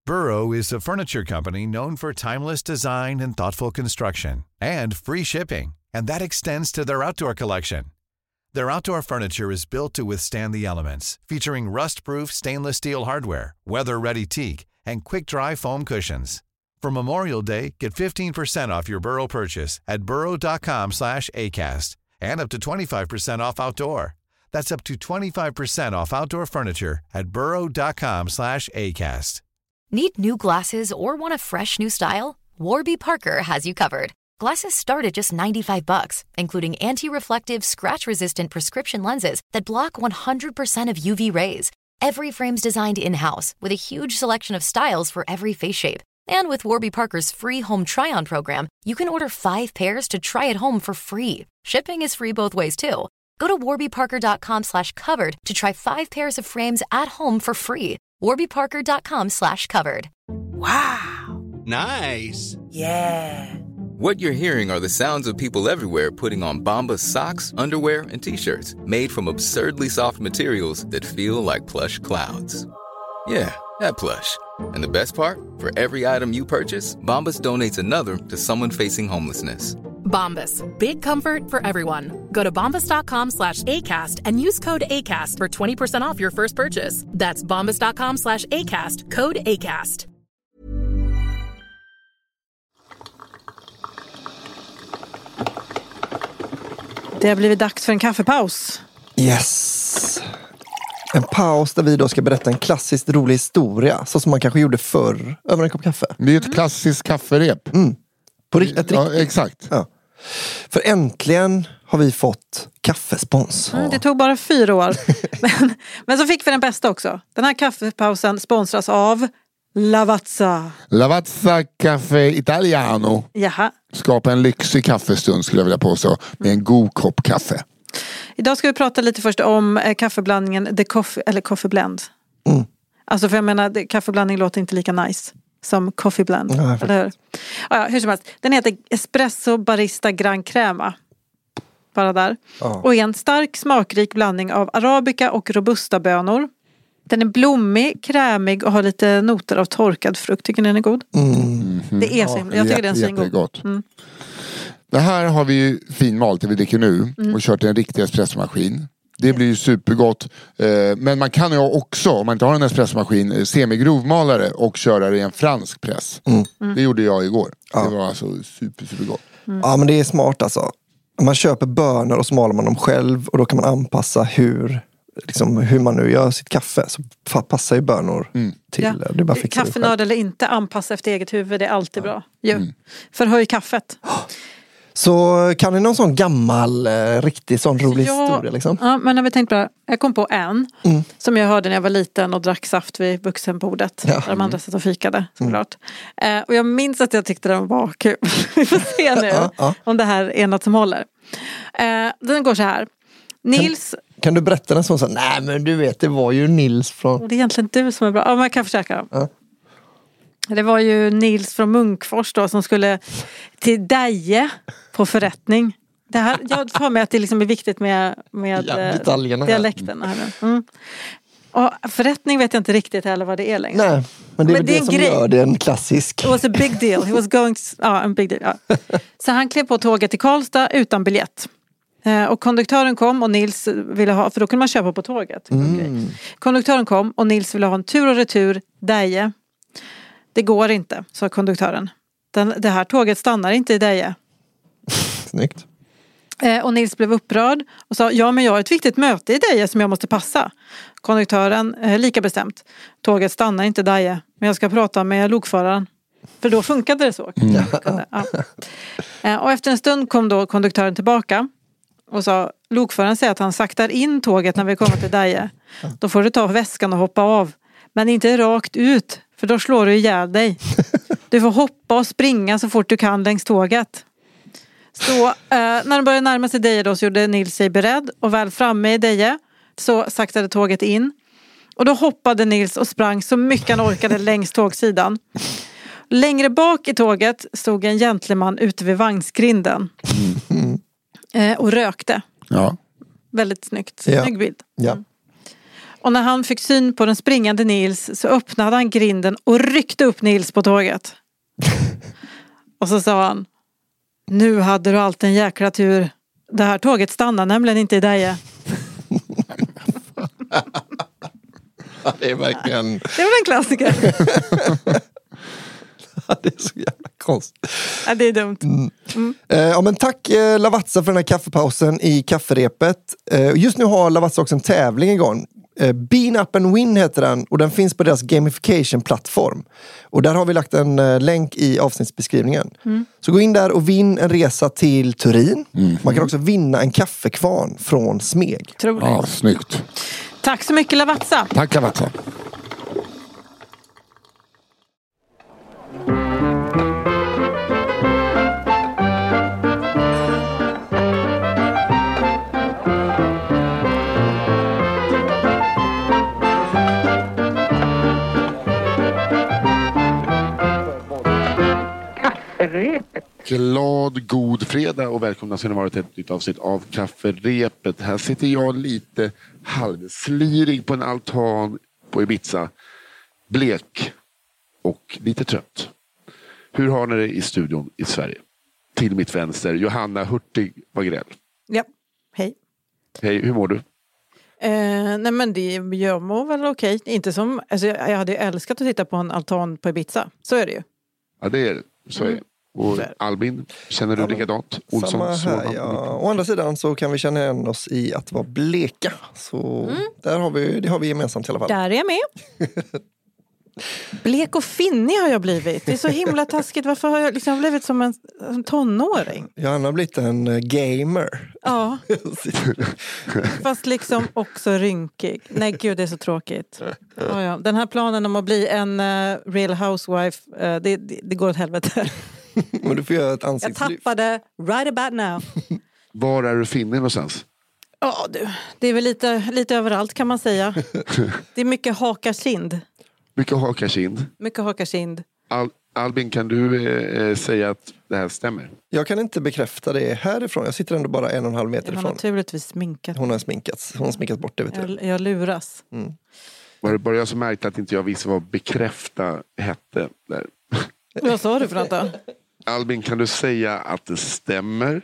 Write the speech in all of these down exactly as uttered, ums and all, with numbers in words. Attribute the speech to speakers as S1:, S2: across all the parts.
S1: Burrow is a furniture company known for timeless design and thoughtful construction, and free shipping, and that extends to their outdoor collection. Their outdoor furniture is built to withstand the elements, featuring rust-proof stainless steel hardware, weather-ready teak, and quick-dry foam cushions. For Memorial Day, get fifteen percent off your Burrow purchase at burrow.com slash ACAST and up to twenty-five percent off outdoor. That's up to twenty-five percent off outdoor furniture at burrow.com slash ACAST.
S2: Need new glasses or want a fresh new style? Warby Parker has you covered. Glasses start at just ninety-five bucks, including anti-reflective, scratch-resistant prescription lenses that block one hundred percent of U V rays. Every frame's designed in-house with a huge selection of styles for every face shape. And with Warby Parker's free home try-on program, you can order five pairs to try at home for free. Shipping is free both ways, too. Go to warbyparker.com slash covered to try five pairs of frames at home for free. warbyparker.com slash covered.
S3: Wow.
S4: Nice.
S3: Yeah.
S5: What you're hearing are the sounds of people everywhere putting on Bombas socks, underwear, and T-shirts made from absurdly soft materials that feel like plush clouds. Yeah, that plush. And the best part? For every item you purchase, Bombas donates another to someone facing homelessness.
S6: Bombas. Big comfort for everyone. Go to bombas.com slash ACAST and use code ACAST for twenty percent off your first purchase. That's bombas.com slash ACAST. Code ACAST.
S7: Det har blivit dags för en kaffepaus.
S8: Yes. En paus där vi då ska berätta en klassiskt rolig historia. Så som man kanske gjorde förr över en kopp kaffe.
S9: Det är ett klassiskt kafferep.
S8: Mm. På rikt- ett
S9: ja,
S8: riktigt.
S9: exakt.
S8: Ja. För äntligen har vi fått kaffespons.
S7: Mm, det tog bara fyra år. men, men så fick vi den bästa också. Den här kaffepausen sponsras av Lavazza.
S9: Lavazza Caffè Italiano.
S7: Jaha.
S9: Skapa en lyxig kaffestund skulle jag vilja påstå. Med en god kopp kaffe.
S7: Idag ska vi prata lite först om eh, kaffeblandningen The Coffee, eller Coffee Blend.
S8: Mm.
S7: Alltså för jag menar, det, kaffeblandning låter inte lika nice som Coffee Blend.
S8: Ja,
S7: eller hur? Ja, hur som helst. Den heter Espresso Barista Gran Crema. Bara där.
S8: Ja.
S7: Och är en stark smakrik blandning av arabica och robusta bönor. Den är blommig, krämig och har lite noter av torkad frukt. Tycker ni den är god?
S8: Mm.
S7: Det är så himla. Jag tycker den är så god. Mm.
S9: Det här har vi ju finmalt det vi dricker nu.
S7: Mm.
S9: Och kört en riktig espressomaskin. Det blir ju supergott. Men man kan ju också, om man inte har en espressomaskin, semigrovmalare och köra det i en fransk press.
S8: Mm.
S9: Det gjorde jag igår.
S8: Ja.
S9: Det var alltså super, supergott.
S8: Mm. Ja, men det är smart alltså. Man köper bönor och så maler man dem själv. Och då kan man anpassa hur, liksom, hur man nu gör sitt kaffe. Så passar ju bönor mm. till.
S7: Ja.
S8: Det är bara fixa det
S7: Kaffenörd eller inte, anpassa efter eget huvud. Det är alltid ja. bra. Mm. Förhöj kaffet.
S8: Så kan ni någon sån gammal, eh, riktigt sån rolig
S7: ja,
S8: historia liksom?
S7: Ja, men när vi tänkte på det, jag kom på en
S8: mm.
S7: som jag hörde när jag var liten och drack saft vid vuxenbordet.
S8: Ja.
S7: Där de andra satt och fikade, såklart. Mm. Eh, och jag minns att jag tyckte den var kul. Vi får se nu
S8: ja, ja.
S7: om det här är något som håller. Eh, den går så här. Nils...
S8: Kan, kan du berätta den som så? Nej men du vet, det var ju Nils från...
S7: Det är egentligen du som är bra. Ja, men jag kan försöka.
S8: Ja.
S7: Det var ju Nils från Munkfors då som skulle till Deje på förrättning. Det här, jag tar med att det liksom är viktigt med, med
S8: ja,
S7: dialekten. Här. Mm. Och förrättning vet jag inte riktigt heller vad det är längre.
S8: Nej, men det är
S7: men
S8: det,
S7: det är
S8: som
S7: grej.
S8: Gör det en klassisk.
S7: It was a big deal. He was going to, ja, en big deal. Ja. Så han klev på tåget till Karlstad utan biljett. Och konduktören kom och Nils ville ha, för då kunde man köpa på tåget.
S8: Mm.
S7: Konduktören kom och Nils ville ha en tur och retur Deje. Det går inte, sa konduktören. Den, det här tåget stannar inte i Deje.
S8: Snyggt.
S7: Eh, och Nils blev upprörd och sa, ja men jag har ett viktigt möte i Deje som jag måste passa. Konduktören, eh, lika bestämt. Tåget stannar inte i Deje, men jag ska prata med lokföraren. För då funkade det så.
S8: Mm.
S7: Ja. Eh, och efter en stund kom då konduktören tillbaka och sa, lokföraren säger att han saktar in tåget när vi kommer till Deje. Då får du ta väskan och hoppa av. Men inte rakt ut, för då slår du ihjäl dig. Du får hoppa och springa så fort du kan längs tåget. Så eh, när de började närma sig Deje då så gjorde Nils sig beredd. Och väl framme i Deje så saktade tåget in. Och då hoppade Nils och sprang så mycket han orkade längs tågsidan. Längre bak i tåget stod en gentleman ute vid vagnsgrinden.
S8: Mm.
S7: Eh, och rökte.
S9: Ja.
S7: Väldigt snyggt.
S8: Ja.
S7: Snygg bild.
S8: Ja.
S7: Och när han fick syn på den springande Nils så öppnade han grinden och ryckte upp Nils på tåget. Och så sa han: nu hade du allt en jäkla tur. Det här tåget stannar nämligen inte i Deje.
S8: Det är verkligen...
S7: Det var en klassiker.
S8: Det är så jävla konstigt.
S7: Ja, det är dumt.
S8: Mm. Mm. Eh, ja, men tack eh, Lavazza för den här kaffepausen i kafferepet. Eh, just nu har Lavazza också en tävling igång. Eh, Bean Up and Win heter den och den finns på deras gamification-plattform. Och där har vi lagt en eh, länk i avsnittsbeskrivningen. Mm. Så gå in där och vinn en resa till Turin. Mm. Man kan också vinna en kaffekvarn från Smeg.
S7: Troligt.
S9: Ja, snyggt.
S7: Tack så mycket Lavazza.
S9: Tack Lavazza. Glad, god fredag och välkomna ska ni vara till ett nytt avsnitt av Kafferepet. Här sitter jag lite halvslirig på en altan på Ibiza. Blek och lite trött. Hur har ni det i studion i Sverige? Till mitt vänster, Johanna Hurtig Wagrell.
S7: Ja, hej.
S9: Hej, hur mår du?
S7: Eh, nej men det, jag mår väl okej. Inte som, alltså jag, jag hade älskat att titta på en altan på Ibiza. Så är det ju.
S9: Ja, det är det. Så är det. Och Albin, känner du ja, likadant? Olsson,
S8: samma här, ja. Å andra sidan så kan vi känna igen oss i att vara bleka. Så mm. där har vi, det har vi gemensamt i alla fall.
S7: Där är jag med. Blek och finnig har jag blivit. Det är så himla taskigt. Varför har jag liksom blivit som en, en tonåring?
S8: Jag har blivit en uh, gamer.
S7: Ja. Fast liksom också rynkig. Nej gud, det är så tråkigt. Ja, ja. Den här planen om att bli en uh, real housewife, uh, det, det, det går åt helvete.
S8: Men du får göra ett ansiktslyft.
S7: Jag tappade right about now.
S9: Var är du finnig någonstans?
S7: Ja du, det är väl lite, lite överallt kan man säga. Det är mycket haka kind.
S9: Mycket haka kind.
S7: Mycket haka kind.
S9: Al- Albin, kan du eh, säga att det här stämmer?
S8: Jag kan inte bekräfta det härifrån. Jag sitter ändå bara en och en halv meter ifrån.
S7: Jag har naturligtvis sminkat.
S8: Hon har sminkats. Hon har sminkat bort det, vet
S7: jag, jag luras.
S9: Mm. Var det bara jag som märkte att inte jag visste vad bekräfta hette där?
S7: Vad sa du för något då?
S9: Albin, kan du säga att det stämmer?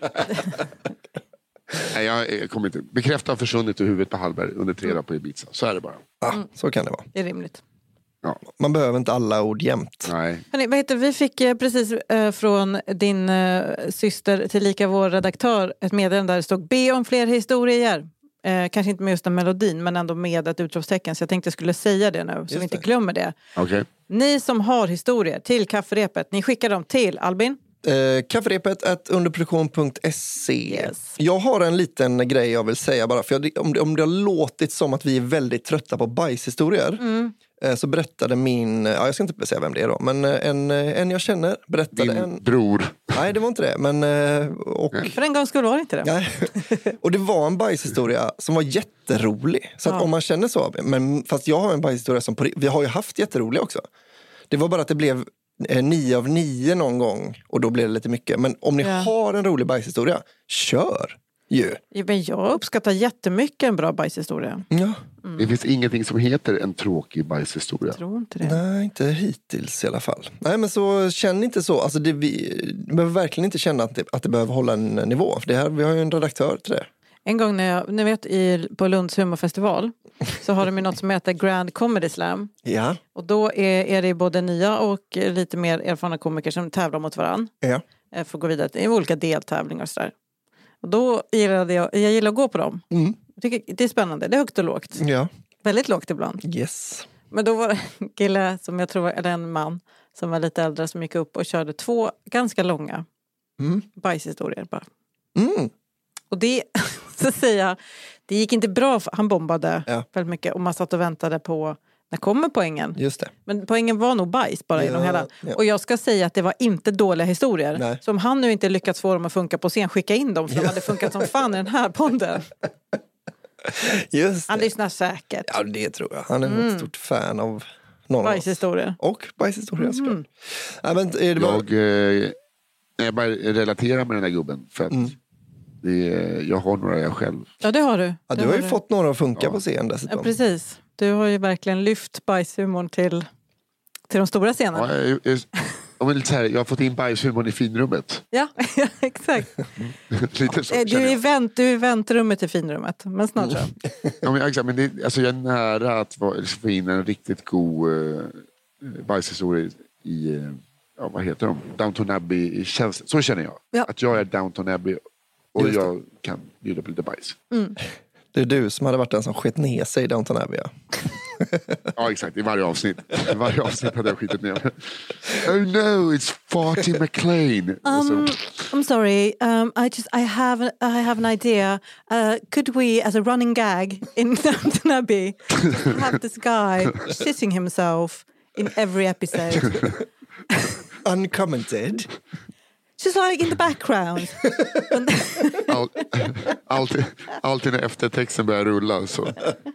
S9: Nej, jag, jag kommer inte. Bekräfta har försvunnit ur huvudet på Hallberg under tre dagar på Ibiza. Så är det bara.
S8: Ja, mm. Så kan det vara.
S7: Det är rimligt.
S8: Ja. Man behöver inte alla ord jämt.
S9: Nej.
S7: Hörrni, vad heter, vi fick eh, precis eh, från din eh, syster tillika vår redaktör ett meddelande där det stod be om fler historier. Eh, kanske inte med just den melodin men ändå med ett utropstecken. Så jag tänkte jag skulle säga det nu så just vi inte det. glömmer det.
S9: Okay.
S7: Ni som har historier till kafferepet, ni skickar dem till Albin.
S8: Eh, kafferepet at underproduktion punkt se.
S7: Yes.
S8: Jag har en liten grej jag vill säga bara. För jag, om, det, om det har låtit som att vi är väldigt trötta på bajshistorier. Mm. eh, så berättade min, ja, jag ska inte säga vem det är då. Men en, en jag känner berättade
S9: Din
S8: en...
S9: bror.
S8: Nej, det var inte det. Men, eh, och,
S7: för en gång skulle det vara inte det.
S8: Nej. Och det var en bajshistoria som var jätterolig. Så att ja. om man känner så. Men fast jag har en bajshistoria som på, vi har ju haft jätteroliga också. Det var bara att det blev nio av nio någon gång och då blev det lite mycket. Men om ni ja. har en rolig bajshistoria, kör ju.
S7: Ja, men jag uppskattar jättemycket en bra bajshistoria.
S8: Ja.
S9: Mm. Det finns ingenting som heter en tråkig bajshistoria.
S7: Jag tror inte det.
S8: Nej, inte hittills i alla fall. Nej, men så känn inte så. Alltså det, vi behöver verkligen inte känna att det, att det behöver hålla en nivå. För det här, vi har ju en redaktör till det.
S7: En gång när jag, ni vet i, på Lunds humorfestival så har de ju något som heter Grand Comedy Slam.
S8: Ja.
S7: Och då är, är det både nya och lite mer erfarna komiker som tävlar mot varann.
S8: Ja.
S7: För att gå vidare till olika deltävlingar och sådär. Och då gillade jag, jag gillar att gå på dem. Mm. Jag tycker det är spännande, det är högt och lågt.
S8: Ja.
S7: Väldigt lågt ibland.
S8: Yes.
S7: Men då var det en kille som jag tror, eller en man som var lite äldre som gick upp och körde två ganska långa mm. bajshistorier bara.
S8: Mm.
S7: Och det, så säger jag, det gick inte bra, för han bombade ja. väldigt mycket och man satt och väntade på, när kommer poängen?
S8: Just det.
S7: Men poängen var nog bajs bara ja, inom hela. Ja. Och jag ska säga att det var inte dåliga historier.
S8: Nej.
S7: Så om han nu inte lyckats få dem att funka på scen, skicka in dem, för de hade funkat som fan i den här podden.
S8: Just det.
S7: Han lyssnar säkert.
S8: Ja, det tror jag. Han är mm. ett stort fan av någon
S7: bajshistorier.
S8: Och bajshistorier såklart.
S7: Mm.
S8: Ja, men är det bara...
S9: Jag, eh, jag bara relaterar med den här gubben för att mm. Det är, jag har några jag själv.
S7: Ja, det har du.
S8: Ja,
S7: det
S8: du har ju
S7: du.
S8: fått några att funka
S9: Ja.
S8: på scen dessutom.
S7: Ja, precis. Du har ju verkligen lyft bajshumorn till, till de stora scenerna.
S9: Ja, jag, jag, jag, jag, så här, jag har fått in bajshumorn i finrummet.
S7: Ja, ja exakt.
S9: Lite så,
S7: Eh, Du
S9: känner
S7: är, i
S9: jag.
S7: vänt, du är i väntrummet i finrummet, men snart så.
S9: Ja, men, exakt, men det, alltså, jag är nära att vara- få in en riktigt god uh, bajshistoria i, uh, ja, vad heter de? Downton Abbey i tjänst. Så känner jag.
S7: Ja.
S9: Att jag är Downton Abbey och
S8: Just det.
S9: jag kan bjuda på lite bajs.
S8: Det är du som hade varit den som skett ner sig i Downton Abbey. Ja.
S9: Ja, exakt. I varje avsnitt. I varje avsnitt hade jag skitit ner. Oh no, it's Farty McLean. Och så-
S7: Um, I'm sorry. Um, I just I have I have an idea. Uh, could we, as a running gag in Downton Abbey, have this guy shitting himself in every episode,
S8: Uncommented.
S7: just like in the background?
S9: All, alltid, alltid när eftertexten börjar rulla så.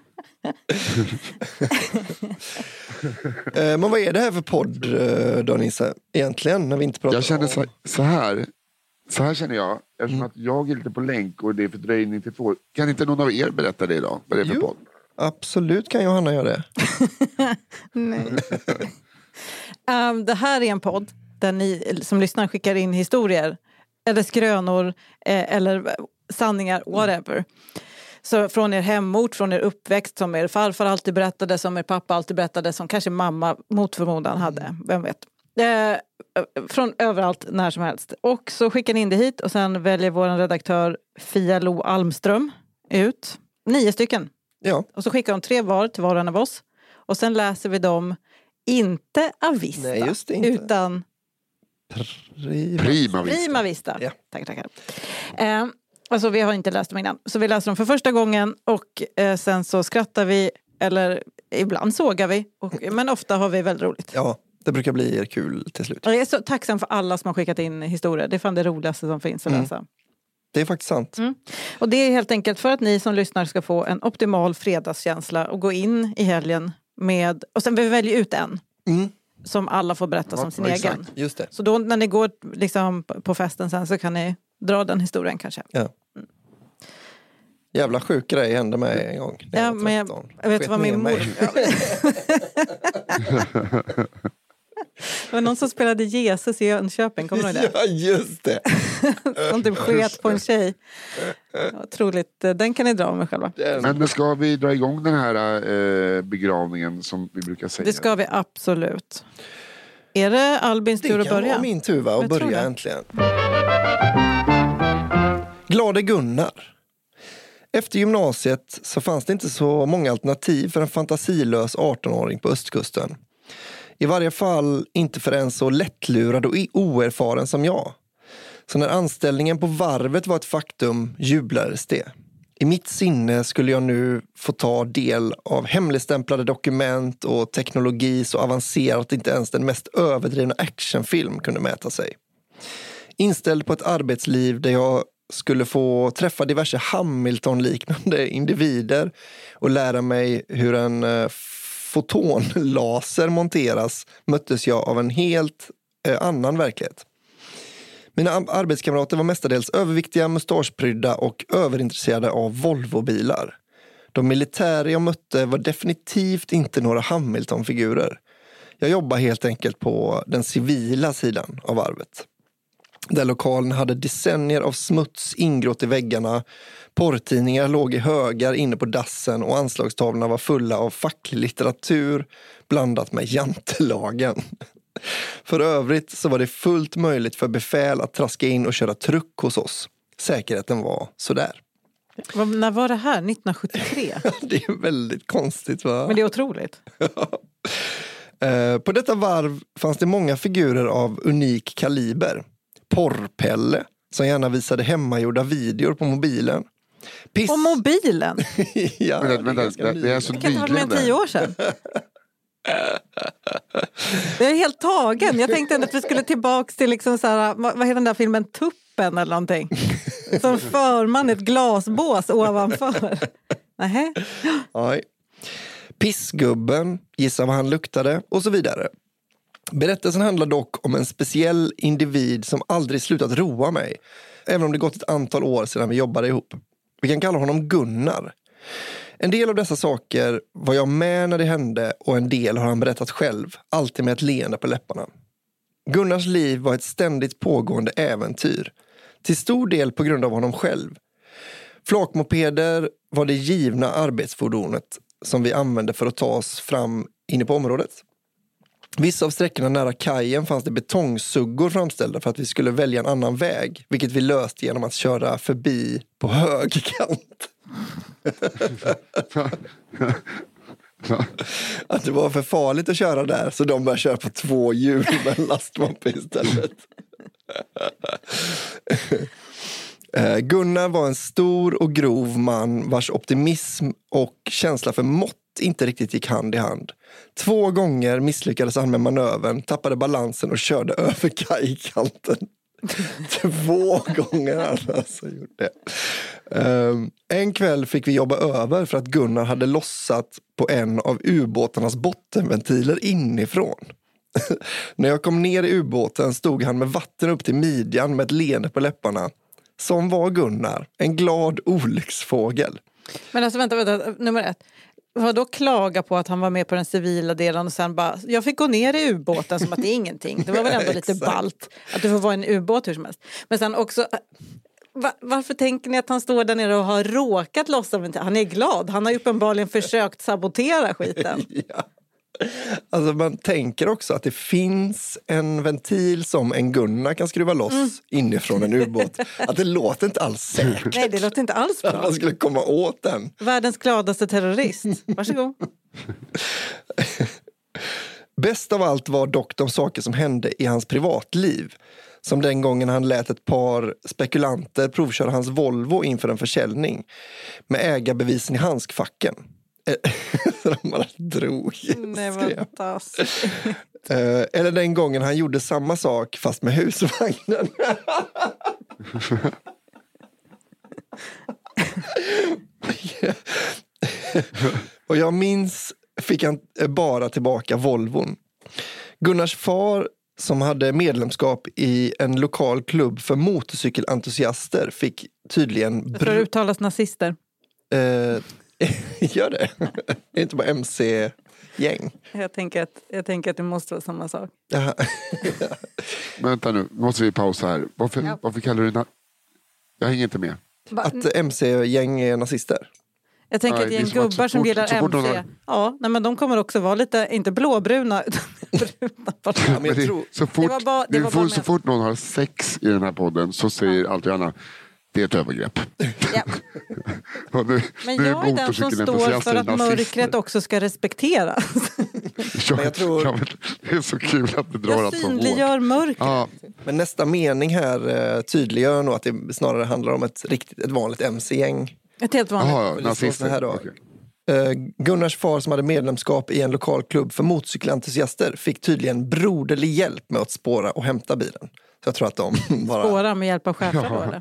S8: Eh, men vad är det här för podd eh, då, Nisse? Egentligen, när vi inte pratar
S9: Jag känner
S8: om...
S9: så, så här. Så här känner jag. Eftersom att jag är lite på länk och det är fördröjning till två. Kan inte någon av er berätta det idag? Vad det är för
S8: Jo.
S9: podd?
S8: Absolut kan Johanna göra det.
S7: Nej. um, det här är en podd där ni som lyssnar skickar in historier eller skrönor eh, eller sanningar, whatever. Så från er hemort, från er uppväxt, som er farfar alltid berättade, som er pappa alltid berättade, som kanske mamma mot förmodan hade, vem vet. Eh, från överallt, när som helst. Och så skickar ni in det hit och sen väljer vår redaktör Fia Lo Almström ut nio stycken.
S8: Ja,
S7: Och så skickar de tre var till var och en av oss. Och sen läser vi dem inte avista,
S8: Nej, just det, inte.
S7: utan
S8: prima.
S9: Prima vista.
S7: prima vista.
S8: Ja.
S7: Tack, tackar. Eh, alltså vi har inte läst dem innan. Så vi läser dem för första gången och eh, sen så skrattar vi, eller ibland sågar vi. Och, men ofta har vi väldigt roligt.
S8: Ja, det brukar bli kul till slut.
S7: Och jag är så tacksam för alla som har skickat in historier. Det är fan det roligaste som finns att
S8: Mm.
S7: läsa.
S8: Det är faktiskt sant.
S7: Mm. Och det är helt enkelt för att ni som lyssnar ska få en optimal fredagskänsla och gå in i helgen med, och sen vi väljer ut en
S8: Mm.
S7: som alla får berätta
S9: Ja,
S7: som sin
S9: ja,
S7: egen.
S9: exakt.
S8: Just det.
S7: Så då när ni går liksom på festen sen så kan ni dra den historien kanske.
S8: Ja. Jävla sjuk grej hände mig en gång. när
S7: Ja,
S8: jag var
S7: men jag,
S8: tretton.
S7: jag vet
S8: Sket
S7: vad min
S8: ner
S7: mor...
S8: mig.
S7: Det var någon som spelade Jesus i Jönköping, kommer du ihåg det?
S8: Ja, just det.
S7: Som typ sket på en tjej. Otroligt, den kan ni dra med själva.
S9: Men ska vi dra igång den här eh, begravningen som vi brukar säga?
S7: Det ska vi absolut. Är det Albins tur
S8: Det
S7: att
S8: kan
S7: börja?
S8: vara min tur, va? Att
S7: Jag tror
S8: börja
S7: det.
S8: äntligen. Glade Gunnar. Efter gymnasiet så fanns det inte så många alternativ för en fantasilös arton-åring på östkusten. I varje fall inte för en så lättlurad och oerfaren som jag. Så när anställningen på varvet var ett faktum jublades det. I mitt sinne skulle jag nu få ta del av hemligstämplade dokument och teknologi så avancerat att inte ens den mest överdrivna actionfilm kunde mäta sig. Inställd på ett arbetsliv där jag skulle få träffa diverse Hamilton-liknande individer och lära mig hur en eh, fotonlaser monteras möttes jag av en helt eh, annan verklighet. Mina arbetskamrater var mestadels överviktiga, mustaschprydda och överintresserade av Volvo-bilar. De militärer jag mötte var definitivt inte några Hamilton-figurer. Jag jobbade helt enkelt på den civila sidan av varvet. Där lokalen hade decennier av smuts ingrott i väggarna, porrtidningar låg i högar inne på dassen och anslagstavlorna var fulla av facklig litteratur blandat med jantelagen. För övrigt så var det fullt möjligt för befäl att traska in och köra truck hos oss. Säkerheten var sådär.
S7: Vad- När var det här? nittonhundrasjuttiotre?
S8: Det är väldigt konstigt, va?
S7: Men det är otroligt.
S8: Eh, På detta varv fanns det många figurer av unik kaliber. Porrpelle, som gärna visade hemmagjorda videor på mobilen. Piss...
S7: Och mobilen?
S8: ja,
S9: Vänta,
S8: det är
S9: vänta,
S8: ganska
S9: det, det är så
S7: Det kan inte ha varit mer än
S9: nyligen
S7: tio
S9: det.
S7: år sedan. Jag är helt tagen. Jag tänkte ändå att vi skulle tillbaka till liksom så här, vad vad heter den där filmen Tuppen eller någonting. Som för man ett glasbås ovanför. Nähä?
S8: Nej. Pissgubben, gissa vad han luktade och så vidare. Berättelsen handlar dock om en speciell individ som aldrig slutat roa mig, även om det gått ett antal år sedan vi jobbade ihop. Vi kan kalla honom Gunnar. En del av dessa saker var jag med när det hände och en del har han berättat själv, alltid med ett leende på läpparna. Gunnars liv var ett ständigt pågående äventyr, till stor del på grund av honom själv. Flakmopeder var det givna arbetsfordonet som vi använde för att ta oss fram inne på området. Vissa av sträckorna nära kajen fanns det betongsuggor framställda för att vi skulle välja en annan väg, vilket vi löste genom att köra förbi på högerkant. Att det var för farligt att köra där, så de började köra på två hjul med en lastmoppe istället. Gunnar var en stor och grov man vars optimism och känsla för mått inte riktigt gick hand i hand. Två gånger misslyckades han med manövern, tappade balansen och körde över kajkanten. Två gånger han alltså gjort det. Um, en kväll fick vi jobba över för att Gunnar hade lossat på en av ubåtarnas bottenventiler inifrån. När jag kom ner i ubåten stod han med vatten upp till midjan med ett leende på läpparna. Som var Gunnar, en glad olycksfågel.
S7: Men alltså vänta, vänta, nummer ett. Vad då klaga på att han var med på den civila delen och sen bara, jag fick gå ner i ubåten som att det är ingenting. Det var väl ändå lite ballt att du får vara en ubåt hur som helst. Men sen också, va, varför tänker ni att han står där nere och har råkat lossa? Han är glad, han har uppenbarligen försökt sabotera skiten.
S8: Ja. Alltså man tänker också att det finns en ventil som en Gunnar kan skruva loss mm. inifrån en ubåt. Att det låter inte alls säkert.
S7: Nej, det låter inte alls bra.
S8: Att man skulle komma åt den.
S7: Världens gladaste terrorist. Varsågod.
S8: Bäst av allt var dock de saker som hände i hans privatliv. Som den gången han lät ett par spekulanter provköra hans Volvo inför en försäljning. Med ägarbevisen i handskfacken. Så de bara drog.
S7: Nej, vad taskigt.
S8: Eller den gången han gjorde samma sak fast med husvagnen. Och jag minns fick han bara tillbaka Volvon. Gunnars far som hade medlemskap i en lokal klubb för motorcykelentusiaster fick tydligen...
S7: Br- för att uttalas nazister.
S8: Eh, gör det. Det är inte bara M C-gäng.
S7: Jag tänker att, jag tänker att det måste vara samma sak.
S8: Ja.
S9: Men vänta nu, måste vi pausa här. Varför, ja. varför kallar du det... Na- jag hänger inte med.
S8: Att M C-gäng är nazister?
S7: Jag tänker att det är en gubbar som gillar M C. Har... Ja, nej, men de kommer också vara lite, inte blåbruna, utan bruna.
S9: Ja, men det, tror... Så fort, det var bara, det var bara så fort någon har sex i den här podden så säger ja. alltid Anna, det är ett övergrepp.
S7: Ja.
S9: nu,
S7: men
S9: nu
S7: jag är den som står för att mörkret också ska respekteras.
S9: ja, men jag tror... ja, men det är så kul att du drar
S7: jag
S9: att så hårt.
S7: Jag synliggör mörkret. Ja.
S8: Men nästa mening här tydliggör nog att det snarare handlar om ett, riktigt, ett vanligt M C-gäng.
S7: Ett helt vanligt.
S9: Aha, ja, nazister.
S8: Här då. Okay. Uh, Gunnars far som hade medlemskap i en lokal klubb för motorcykelentusiaster fick tydligen broderlig hjälp med att spåra och hämta bilen. Så jag tror att de bara...
S7: Spåra med hjälp av chefer ja. då eller?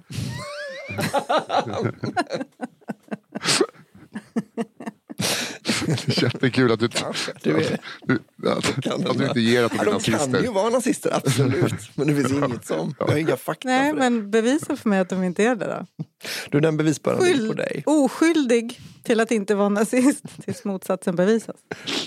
S9: Det är jättekul att du,
S8: du, är,
S9: att, du, att, att du inte ger att de är
S8: ja,
S9: nazister.
S8: De kan ju vara nazister, absolut. Men det finns inget som. Jag har inga fakta.
S7: Nej,
S8: för
S7: men bevisa för mig att de inte är det då.
S8: Du, den bevisbördan Skyld, på dig.
S7: Oskyldig till att inte vara nazist tills motsatsen bevisas.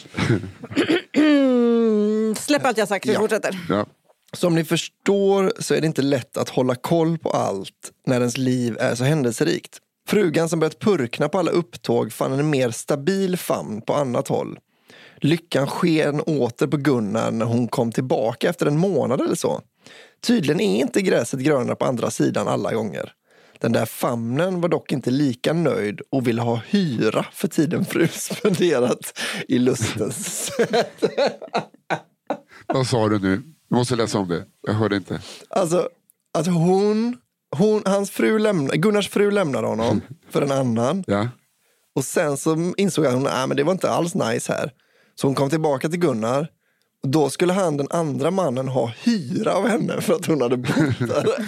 S7: Släpp allt jag sagt, vi
S8: ja.
S7: fortsätter.
S9: Ja.
S8: Som ni förstår så är det inte lätt att hålla koll på allt när ens liv är så händelserikt. Frugan som börjat purkna på alla upptåg fann en mer stabil famn på annat håll. Lyckan sken åter på Gunnar när hon kom tillbaka efter en månad eller så. Tydligen är inte gräset grönare på andra sidan alla gånger. Den där famnen var dock inte lika nöjd och ville ha hyra för tiden fru spenderat i lustens sätt.
S9: Vad sa du nu? Du måste läsa om det. Jag hörde inte.
S8: Alltså, att hon, hon hans fru lämnade, Gunnars fru lämnade honom för en annan.
S9: Ja.
S8: Och sen så insåg hon att äh, men det var inte alls nice här. Så hon kom tillbaka till Gunnar. Och då skulle han, den andra mannen, ha hyra av henne för att hon hade bott där.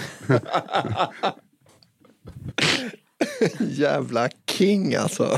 S8: Jävla king alltså.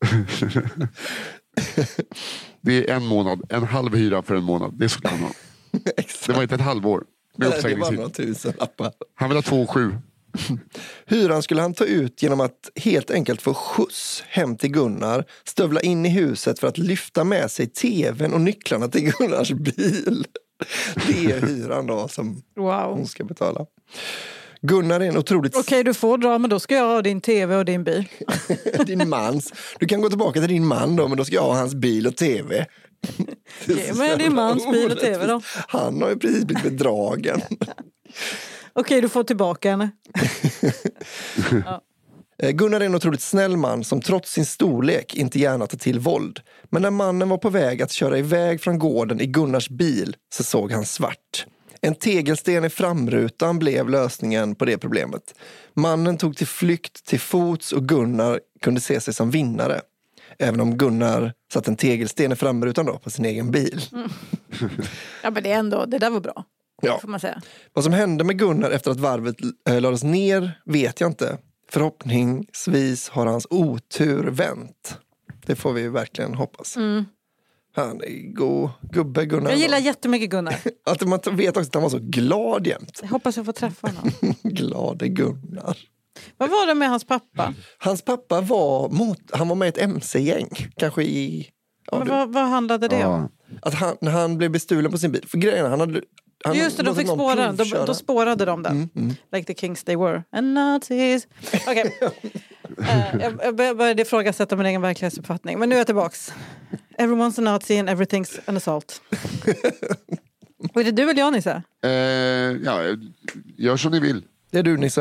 S9: Det är en månad, en halv hyra för en månad. Det skulle han ha. Det var inte ett halvår. Med
S8: Nej, det var några
S9: uppsägningstid.
S8: tusen lappar.
S9: Han vill ha två sju.
S8: Hyran skulle han ta ut genom att helt enkelt få skjuts hem till Gunnar, stövla in i huset för att lyfta med sig tvn och nycklarna till Gunnars bil. Det är hyran då som
S7: Wow.
S8: hon ska betala. Gunnar är en otroligt...
S7: Okej, okay, du får dra, men då ska jag ha din tv och din bil.
S8: din mans. Du kan gå tillbaka till din man då, men då ska jag ha hans bil och tv.
S7: Ge mig din mans bil och tv då.
S8: Han har ju precis blivit bedragen.
S7: Okej, du får tillbaka henne. Ja.
S8: Gunnar är en otroligt snäll man som trots sin storlek inte gärna tar till våld. Men när mannen var på väg att köra iväg från gården i Gunnars bil så såg han svart. En tegelsten i framrutan blev lösningen på det problemet. Mannen tog till flykt till fots och Gunnar kunde se sig som vinnare. Även om Gunnar satt en tegelsten i framrutan då på sin egen bil.
S7: Mm. Ja, men det är ändå, det där var bra.
S8: Ja.
S7: Får man säga.
S8: Vad som hände med Gunnar efter att varvet äh, lades ner vet jag inte. Förhoppningsvis har hans otur vänt. Det får vi verkligen hoppas.
S7: Mm.
S8: Han är god gubbe Gunnar.
S7: Jag gillar jättemycket Gunnar.
S8: Att man vet också att han var så glad jämt.
S7: Jag hoppas jag får träffa honom.
S8: Glade Gunnar.
S7: Vad var det med hans pappa?
S8: Hans pappa var mot, han var med i ett M C-gäng. Kanske i... Ja,
S7: Men
S8: du,
S7: vad, vad handlade det
S9: Ja.
S7: om?
S8: att han, när han blev bestulen på sin bil. För grejen, han hade... Han
S7: Just det, de
S8: låtit
S7: fick
S8: någon
S7: spåra den. Då,
S8: provköra.
S7: då spårade de den.
S8: Mm, mm.
S7: Like the kings they were. And Nazis. Okej. uh, jag, jag började ifrågasätta min egen verklighetsuppfattning. Men nu är jag tillbaks. Everyone's a Nazi and everything's an assault. Och är det du eller jag, Nisse?
S9: Eh, ja, gör som ni vill.
S8: Det är du, Nisse.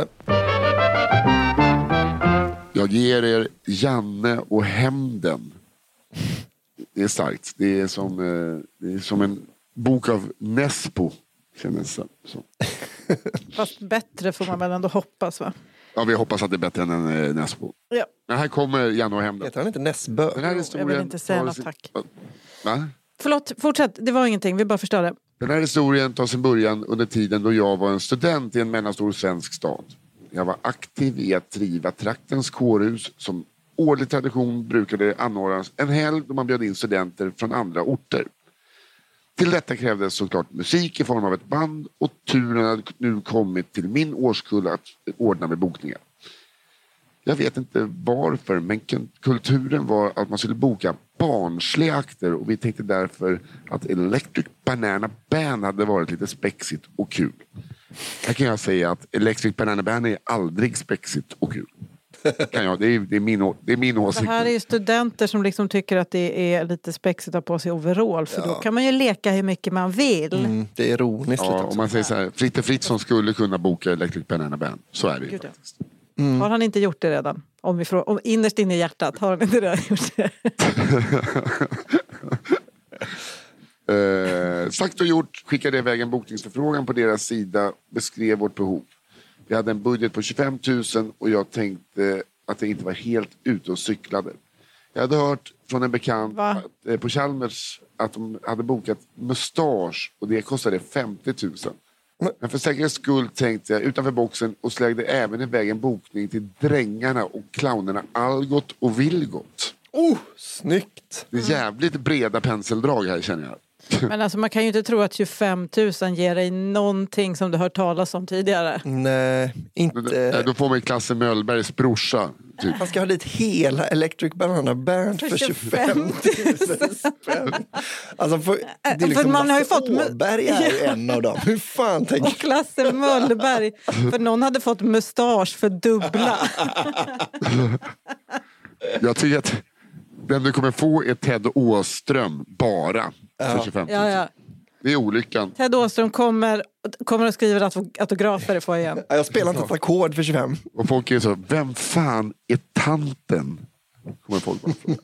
S9: Jag ger er Janne och hämnden. Det är starkt. Det är som, eh, det är som en bok av Nespo. Känns det som.
S7: Fast bättre får man väl ändå hoppas, va?
S9: Ja, vi hoppas att det är bättre än en eh, Nespo.
S7: Ja.
S9: Men här kommer Janne och hämnden.
S8: Heter han inte Näsbö?
S9: Den här
S7: Jag
S9: historien
S7: vill inte säga
S9: tar
S7: något,
S9: sin-
S7: tack.
S9: Va?
S7: Förlåt, fortsätt. Det var ingenting. Vi bara förstörde.
S9: Den här historien tar sin början under tiden då jag var en student i en mellanstor svensk stad. Jag var aktiv i att driva traktens kårhus som årlig tradition brukade anordnas en helg då man bjöd in studenter från andra orter. Till detta krävdes såklart musik i form av ett band och turen hade nu kommit till min årskull att ordna med bokningar. Jag vet inte varför, men kulturen var att man skulle boka barnsliga akter och vi tänkte därför att Electric Banana Band hade varit lite spexigt och kul. Här kan jag säga att Electric Banana Band är aldrig spexigt och kul. Kan jag, det, är, det, är min, å- det är min åsikt.
S7: Det här är ju studenter som liksom tycker att det är lite spexigt att ha på sig overall. För
S8: Ja.
S7: då kan man ju leka hur mycket man vill.
S8: Mm, det är ironiskt lite
S9: Ja,
S8: också.
S9: om man säger så här, Fritte Fritzson skulle kunna boka Electric Banana Band. Så är det ju
S7: Gud, ja.
S9: faktiskt.
S7: Har han inte gjort det redan? Om vi frå- om innerst inne i hjärtat, har han inte redan gjort det?
S9: Eh, sagt och gjort, skickade iväg en bokningsförfrågan på deras sida, beskrev vårt behov. Vi hade en budget på tjugofem tusen och jag tänkte att det inte var helt ute och cyklade. Jag hade hört från en bekant
S7: Va?
S9: att, eh, på Chalmers att de hade bokat mustasch och det kostade femtio tusen. Men för säkerhets skull tänkte jag utanför boxen och slängde även iväg en bokning till drängarna och clownerna Algot och Vilgot.
S8: Oh, snyggt!
S9: Det är jävligt breda penseldrag här känner jag.
S7: Men alltså man kan ju inte tro att tjugofem tusen ger dig någonting som du hört talas om tidigare.
S8: Nej, inte...
S9: Då får man Klasse Möllbergs brorsa. Typ.
S8: Man ska ha dit hela Electric Banana Band för,
S7: För
S8: tjugofem tusen spänn. Alltså för, det är
S7: För
S8: liksom
S7: man har ju
S8: Lasse
S7: fått-
S8: Åberg är ju en av dem. Hur fan tänker
S7: Och Klasse Möllberg. För någon hade fått mustasch för dubbla.
S9: Jag tycker att den du kommer få är Ted Åström bara för tjugofem tusen.
S7: Ja, ja.
S9: Det är olyckan.
S7: Ted Åström kommer, kommer att skriva autografer i foajén.
S8: Ja, jag spelar inte ett ackord för tjugofem.
S9: Och folk är så, vem fan är tanten? Kommer folk bara fråga.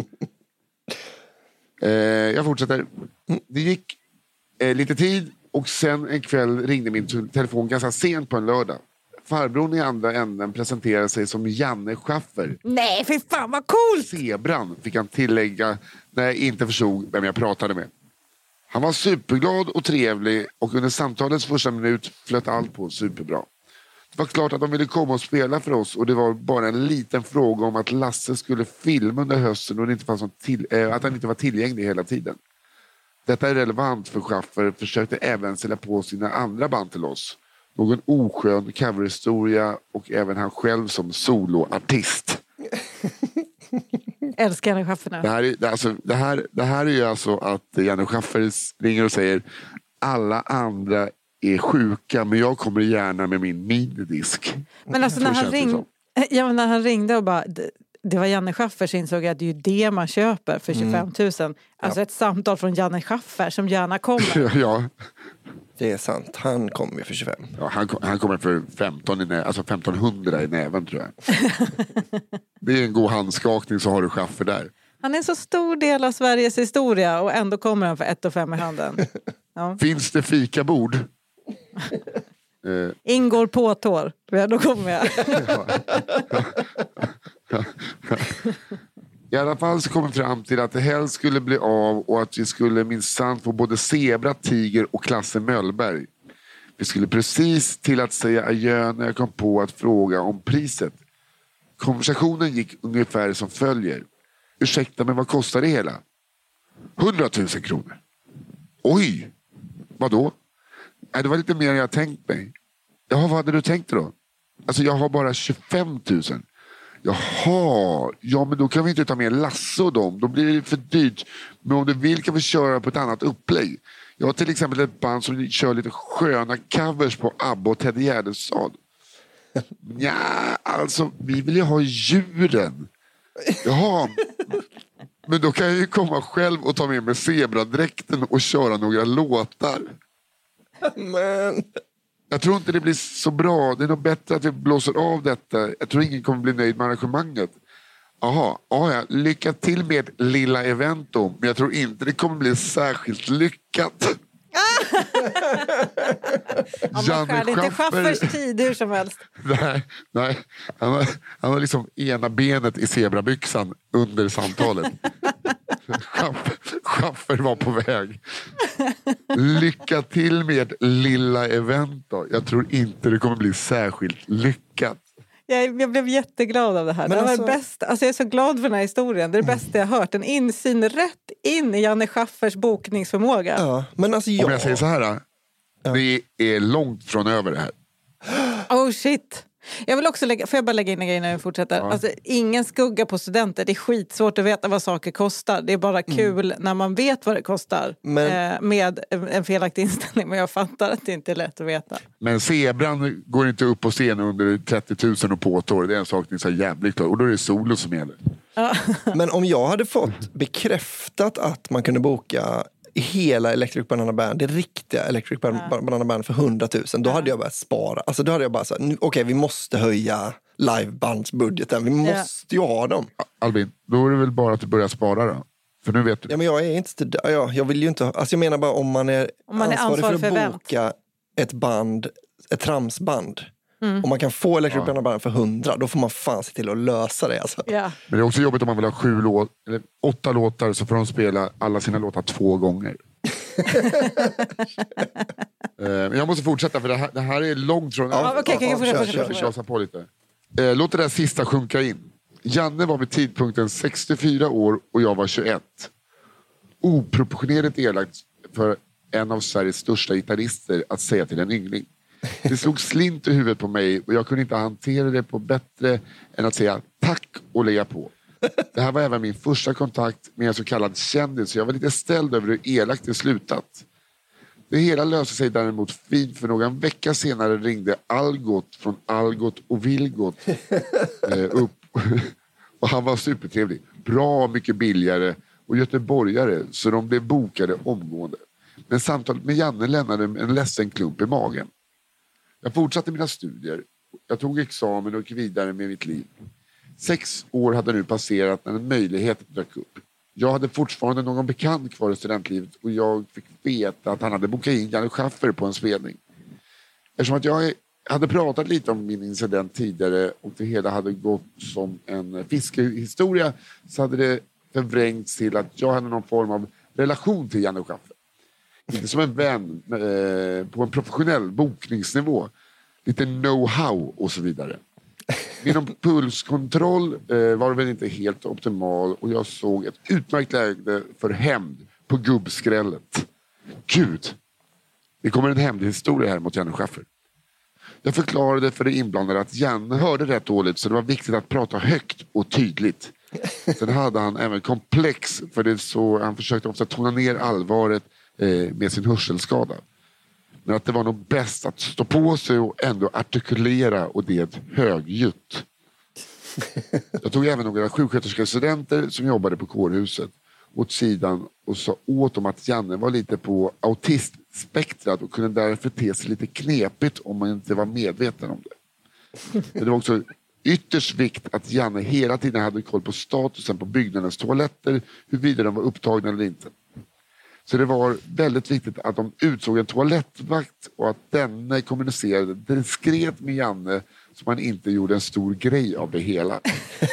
S9: eh, jag fortsätter. Det gick eh, lite tid och sen en kväll ringde min te- telefon ganska sent på en lördag. Farbrorn i andra änden presenterade sig som Janne Schaffer.
S7: Nej, fy fan vad coolt!
S9: Zebran fick han tillägga när jag inte förstod vem jag pratade med. Han var superglad och trevlig och under samtalets första minut flöt allt på superbra. Det var klart att de ville komma och spela för oss och det var bara en liten fråga om att Lasse skulle filma under hösten och det inte fanns någon till, äh, att han inte var tillgänglig hela tiden. Detta är relevant för Schaffer försökte även sälja på sina andra band till oss. Någon oskön coverhistoria och även han själv som soloartist.
S7: Älskar Janne Schaffer nu.
S9: Det här, är, alltså, det, här, det här är ju alltså att Janne Schaffer ringer och säger alla andra är sjuka men jag kommer gärna med min minidisk.
S7: Men alltså när han, ring... ja, men när han ringde och bara... Det var Janne Schaffer så insåg jag att det är ju det man köper för tjugofem tusen. Mm. Alltså ja. Ett samtal från Janne Schaffer som gärna kommer.
S9: Ja.
S8: Det är sant. Han kommer ju för tjugofem.
S9: Ja, han, han kommer för femton i nä- alltså femtonhundra i näven tror jag. Det är en god handskakning så har du Schaffer där.
S7: Han är en så stor del av Sveriges historia och ändå kommer han för ett och fem i handen. Ja.
S9: Finns det fikabord?
S7: uh. Ingår på tår. Då kommer jag.
S9: I alla fall så kom vi fram till att det helst skulle bli av och att vi skulle minsann få både Zebra, Tiger och Klasse Möllberg. Vi skulle precis till att säga adjö när jag kom på att fråga om priset. Konversationen gick ungefär som följer. Ursäkta, men vad kostar det hela? hundratusen kronor. Oj, vadå? Nej, det var lite mer än jag tänkt mig. Jaha, vad hade du tänkt då? Alltså jag har bara tjugofem tusen. Jaha, ja men då kan vi inte ta med Lasse och dem. Då blir det för dyrt. Men om du vill kan vi köra på ett annat upplägg. Jag har till exempel ett band som kör lite sköna covers på Abba och Ted Gärdestad. Ja, alltså vi vill ju ha djuren. Jaha, men då kan jag ju komma själv och ta med mig zebradräkten och köra några låtar.
S8: Men...
S9: Jag tror inte det blir så bra. Det är nog bättre att vi blåser av detta. Jag tror ingen kommer bli nöjd med arrangemanget. Jaha, ja, lycka till med lilla evento. Men jag tror inte det kommer bli särskilt lyckat.
S7: Ja, man skär inte Schaffers tid hur som helst.
S9: Nej, nej. Han har, han har liksom ena benet i zebrabyxan under samtalet. Schaffer var på väg. Lycka till med lilla event då. Jag tror inte det kommer bli särskilt lyckat.
S7: Jag, jag blev jätteglad av det här. Men det var alltså... det bästa. Alltså jag är så glad för den här historien. Det är det bästa jag har hört. En insyn rätt in i Janne Schaffers bokningsförmåga.
S8: Ja, men alltså jag...
S9: Om jag säger så här. Ja. Vi är långt från över det här.
S7: Oh shit. Jag vill också lägga, får jag bara lägga in en grej när vi fortsätter? Ja. Alltså, ingen skugga på studenter. Det är skitsvårt att veta vad saker kostar. Det är bara kul mm. när man vet vad det kostar. Men... Eh, med en felaktig inställning. Men jag fattar att det inte är lätt att veta.
S9: Men zebran går inte upp på scenen under trettio tusen och påtår. Det är en sak som är så jävligt klar. Och då är det solo som gäller.
S7: Ja.
S8: Men om jag hade fått bekräftat att man kunde boka hela Electric Banana Band, det riktiga Electric Ban- ja. Banana Band för hundratusen, då ja. hade jag börjat spara. Alltså då hade jag bara sagt, okej okay, vi måste höja livebandsbudgeten. Vi måste ja. ju ha dem.
S9: Albin, då är det väl bara att du börjar spara då? För nu vet du.
S8: Ja, men jag är inte stud- ja, jag vill ju inte, alltså jag menar bara om man är,
S7: om man är
S8: ansvarig, ansvarig för att
S7: för
S8: boka event. ett band, ett tramsband.
S7: Mm.
S8: Om man kan få Electric Banana Band för hundra, då får man fan se till att lösa det alltså.
S7: Ja.
S9: Men det är också jobbigt om man vill ha sju låt, eller åtta låtar, så får de spela alla sina låtar två gånger. Men jag måste fortsätta för det här, det här är långt från...
S7: Ja, okej, kan jag fortsätta?
S9: Jag köra på lite. Låt det där sista sjunka in. Janne var vid tidpunkten sextiofyra år och jag var tjugoett. Oproportionerligt elakt för en av Sveriges största gitarrister att säga till en yngling. Det slog slint i huvudet på mig och jag kunde inte hantera det på bättre än att säga tack och lägga på. Det här var även min första kontakt med en så kallad kändis, så jag var lite ställd över hur elakt det slutat. Det hela löste sig däremot fint, för några vecka senare ringde Algot från Algot och Vilgot eh, upp. Och han var supertrevlig. Bra mycket billigare och göteborgare, så de blev bokade omgående. Men samtalet med Janne lämnade en ledsen klump i magen. Jag fortsatte mina studier. Jag tog examen och gick vidare med mitt liv. Sex år hade nu passerat när en möjlighet dök upp. Jag hade fortfarande någon bekant kvar i studentlivet och jag fick veta att han hade bokat in Janne Schaffer på en spelning. Eftersom att jag hade pratat lite om min incident tidigare och det hela hade gått som en fiskehistoria, så hade det förvrängts till att jag hade någon form av relation till Janne Schaffer. Inte som en vän, eh, på en professionell bokningsnivå. Lite know-how och så vidare. Min pulskontroll eh, var väl inte helt optimal och jag såg ett utmärkt läge för hämnd på gubbskrället. Gud, det kommer en hemlig historia här mot Janne Schaffer. Jag förklarade för det inblandade att Janne hörde rätt dåligt så det var viktigt att prata högt och tydligt. Sen hade han även komplex för det så han försökte ofta tona ner allvaret eh, med sin hörselskada. Men att det var nog bäst att stå på sig och ändå artikulera och det högljutt. Jag tog även några sjuksköterskestudenter som jobbade på kårhuset åt sidan och sa åt dem att Janne var lite på autistspektrat och kunde därför te sig lite knepigt om man inte var medveten om det. Men det var också ytterst vikt att Janne hela tiden hade koll på statusen på byggnadens toaletter, huruvida de var upptagna eller inte. Så det var väldigt viktigt att de utsåg en toalettvakt och att denne kommunicerade diskret med Janne så man inte gjorde en stor grej av det hela.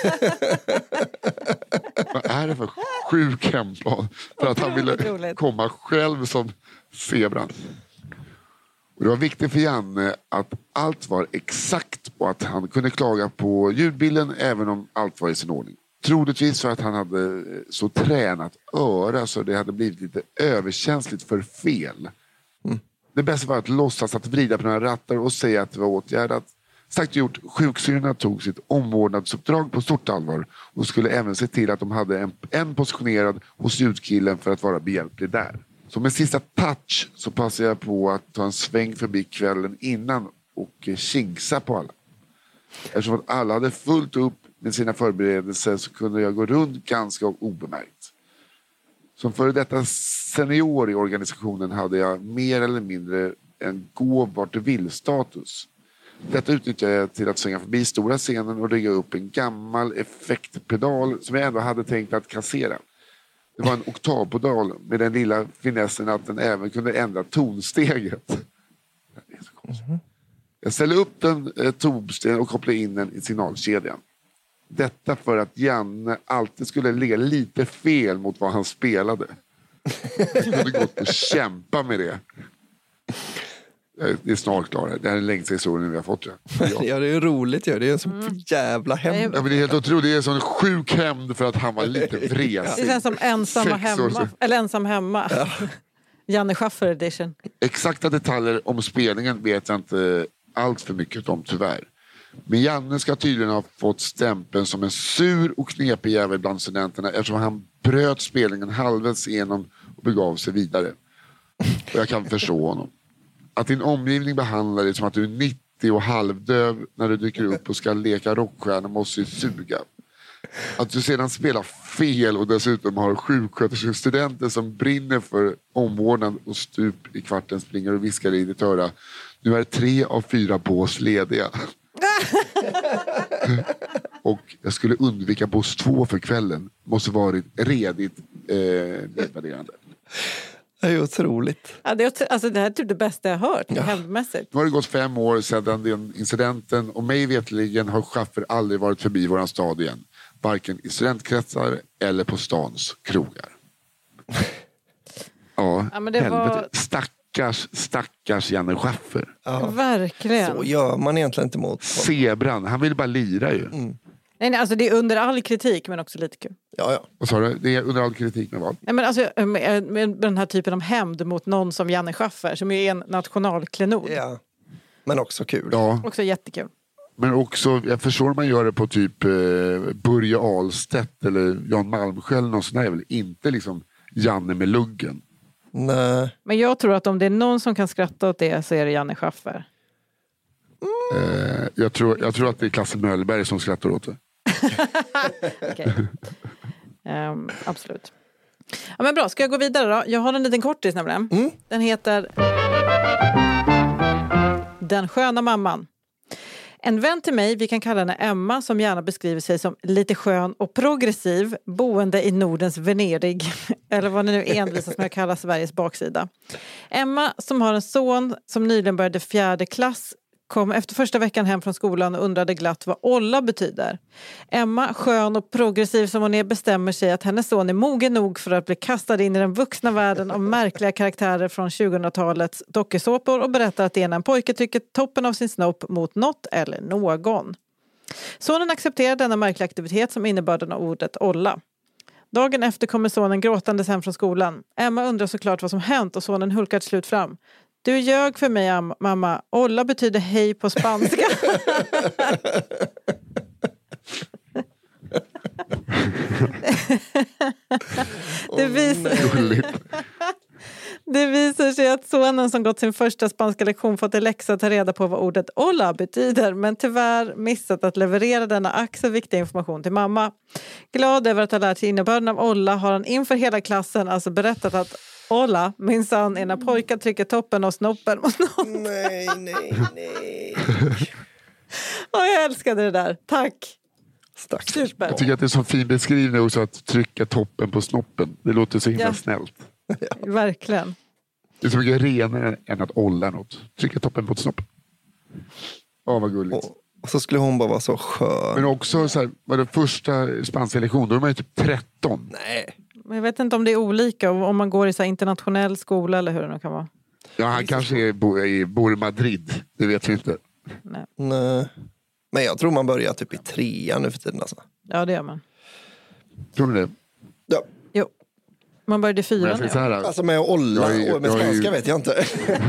S9: Vad är det för sjuk hemplan? För att han ville komma själv som zebran. Och det var viktigt för Janne att allt var exakt och att han kunde klaga på ljudbilden även om allt var i sin ordning. Troligtvis för att han hade så tränat öra så det hade blivit lite överkänsligt för fel. Mm. Det bästa var att låtsas att vrida på några rattar och säga att det var åtgärdat. Sagt och gjort, sjuksyrorna tog sitt omvårdnadsuppdrag på stort allvar och skulle även se till att de hade en, en positionerad hos ljudkillen för att vara behjälplig där. Som en sista touch så passade jag på att ta en sväng förbi kvällen innan och kinksa på alla. Eftersom att alla hade fullt upp med sina förberedelser så kunde jag gå runt ganska obemärkt. Som före detta senior i organisationen hade jag mer eller mindre en gå vart du vill-status. Detta utnyttjade jag till att svänga förbi stora scenen och rigga upp en gammal effektpedal som jag ändå hade tänkt att kassera. Det var en oktavpedal med den lilla finessen att den även kunde ändra tonsteget. Det är så konstigt. Jag ställde upp den eh, tonsten och kopplade in den i signalkedjan. Detta för att Janne alltid skulle ligga lite fel mot vad han spelade. Jag kunde gått och kämpa med det. Det är snart klart. Det här är den längsta historien vi har fått. Ja,
S8: ja det är roligt. Ja. Det är en så mm. jävla hämnd.
S9: Ja, men det är helt otroligt. Det är en sån sjuk hämnd för att han var lite vresig.
S7: Det känns som ensamma hemma. Eller ensam hemma. Ja. Janne Schaffer edition.
S9: Exakta detaljer om spelningen vet jag inte allt för mycket om tyvärr. Men Janne ska tydligen ha fått stämpeln som en sur och knepig jävel bland studenterna eftersom han bröt spelningen halvvägs igenom och begav sig vidare. Och jag kan förstå honom. Att din omgivning behandlar dig som att du är nittio och halvdöv när du dyker upp och ska leka rockstjärna måste ju suga. Att du sedan spelar fel och dessutom har sjuksköterskestudenter som brinner för omvårdnad och stup i kvarten springer och viskar i ditt öra. Nu är tre av fyra bås lediga. Och jag skulle undvika bås två för kvällen. Måste varit redigt eh, nedvärderande.
S8: Det är otroligt.
S7: Ja, det, är, alltså, det här är typ det bästa jag har hört. Ja. Hämndmässigt.
S9: Nu har det gått fem år sedan den incidenten. Och mig vetligen har Schaffer aldrig varit förbi våran stad igen. Varken i studentkretsar eller på stans krogar. Ja,
S7: ja men det
S9: helvete.
S7: var...
S9: Stackars, stackars Janne Schaffer.
S7: Ja. Verkligen.
S8: Så gör man egentligen inte mot.
S9: Zebran, han vill bara lira ju. Mm.
S7: Nej, nej, alltså det är under all kritik men också lite kul.
S8: Ja, ja.
S9: Vad sa du? Det är under all kritik med vad?
S7: Nej, men alltså, med, med den här typen av hämnd mot någon som Janne Schaffer som är en nationalklenod.
S8: Ja, men också kul.
S9: Ja.
S7: Också jättekul.
S9: Men också, jag förstår man gör det på typ eh, Börje Ahlstedt eller Jan Malmsjö eller något sånt där. Är väl inte liksom Janne med luggen.
S8: Nej.
S7: Men jag tror att om det är någon som kan skratta åt det så är det Janne Schaffer.
S9: Mm. Eh, jag, tror, jag tror att det är Klasse Möllberg som skrattar åt det.
S7: Okej. Um, absolut. Ja, men bra, ska jag gå vidare då? Jag har en liten kortis nämligen. Mm. Den heter Den sköna mamman. En vän till mig, vi kan kalla henne Emma, som gärna beskriver sig som lite skön och progressiv, boende i Nordens Venedig, eller vad det nu envisas med att kalla Sveriges baksida. Emma, som har en son som nyligen började fjärde klass, kom efter första veckan hem från skolan och undrade glatt vad olla betyder. Emma, skön och progressiv som hon är, bestämmer sig att hennes son är mogen nog för att bli kastad in i den vuxna världen av märkliga karaktärer från tjugohundratalets dokusåpor och berättar att det är när en pojke trycker toppen av sin snopp mot något eller någon. Sonen accepterar denna märkliga aktivitet som innebörden av ordet olla. Dagen efter kommer sonen gråtandes hem från skolan. Emma undrar såklart vad som hänt och sonen hulkar till slut fram. Du ljög för mig, am- mamma. Olla betyder hej på spanska. det, visar... det visar sig att sonen som gått sin första spanska lektion fått en läxa att ta reda på vad ordet olla betyder, men tyvärr missat att leverera denna ack så viktiga information till mamma. Glad över att ha lärt sig innebörden av olla har han inför hela klassen alltså berättat att olla, minsann, är när pojkar trycker toppen och snoppen mot något.
S8: Nej, nej, nej.
S7: Och jag älskade det där. Tack.
S8: Stack.
S7: Super.
S9: Jag tycker att det är så fin beskrivning också att trycka toppen på snoppen. Det låter så himla
S7: Ja.
S9: snällt.
S8: Ja.
S7: Verkligen.
S9: Det är så mycket renare än att olla något. Trycka toppen på snoppen. Ja, vad gulligt.
S8: Och, och så skulle hon bara vara så skön.
S9: Men också så här, var det första spanska lektion, då är man ju typ tretton.
S8: Nej.
S7: Men jag vet inte om det är olika om man går i så här internationell skola eller hur det nu kan vara.
S9: Ja, han kanske är, bo, är, bor i Madrid. Det vet vi inte.
S7: Nej.
S8: Nej. Men jag tror man börjar typ i trean nu för tiden alltså.
S7: Ja, det gör man.
S9: Tror ni det?
S8: Ja.
S7: Jo. Man började i
S9: Men
S7: fyran.
S9: jag säger så här,
S8: Alltså med att olla
S9: Jag är ju-
S8: och med
S9: jag är ju-
S8: spanska vet jag inte.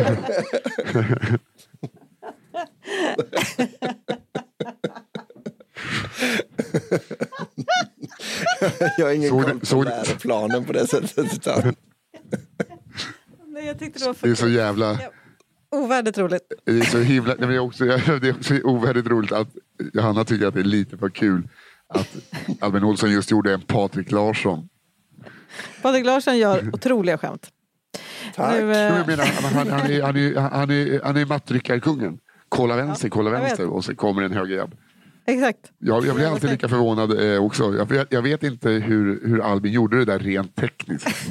S8: jag har ingen
S9: Såg
S8: koll
S9: ni-
S8: på
S9: såg ni-
S8: läroplanen på det sättet. Utan...
S7: Nej, jag tyckte det var
S9: det är
S7: för
S9: så jävla...
S7: ovärdigt roligt.
S9: Det är så himla... Nej, men det, är också, det är också ovärdigt roligt att Johanna tycker att det är lite för kul att Albin Olsson just gjorde en Patrik Larsson.
S7: Patrik Larsson gör otroliga skämt.
S8: Tack.
S7: Nu, eh,
S9: Jag menar, han, han, han, är, han, är, han, är, han är mattryckarkungen. Kolla vänster, kolla
S7: jag
S9: vänster
S7: vet.
S9: och så kommer en högerjabb.
S7: Exakt.
S9: Jag, jag blir alltid lika förvånad eh, också. Jag vet, jag vet inte hur, hur Albin gjorde det där rent tekniskt.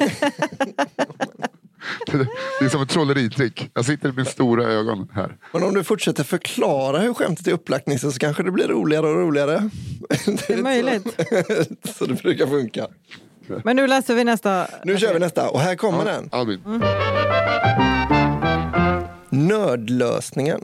S9: Det är som ett trolleritrick. Jag sitter med stora ögon här.
S8: Men om du fortsätter förklara hur skämtet är upplagt Nisse, så kanske det blir roligare och roligare.
S7: Det är möjligt.
S8: Så det brukar funka.
S7: Men nu läser vi nästa.
S8: Nu kör vi nästa och här kommer
S9: Ja,
S8: den.
S9: Albin.
S8: Nödlösningen.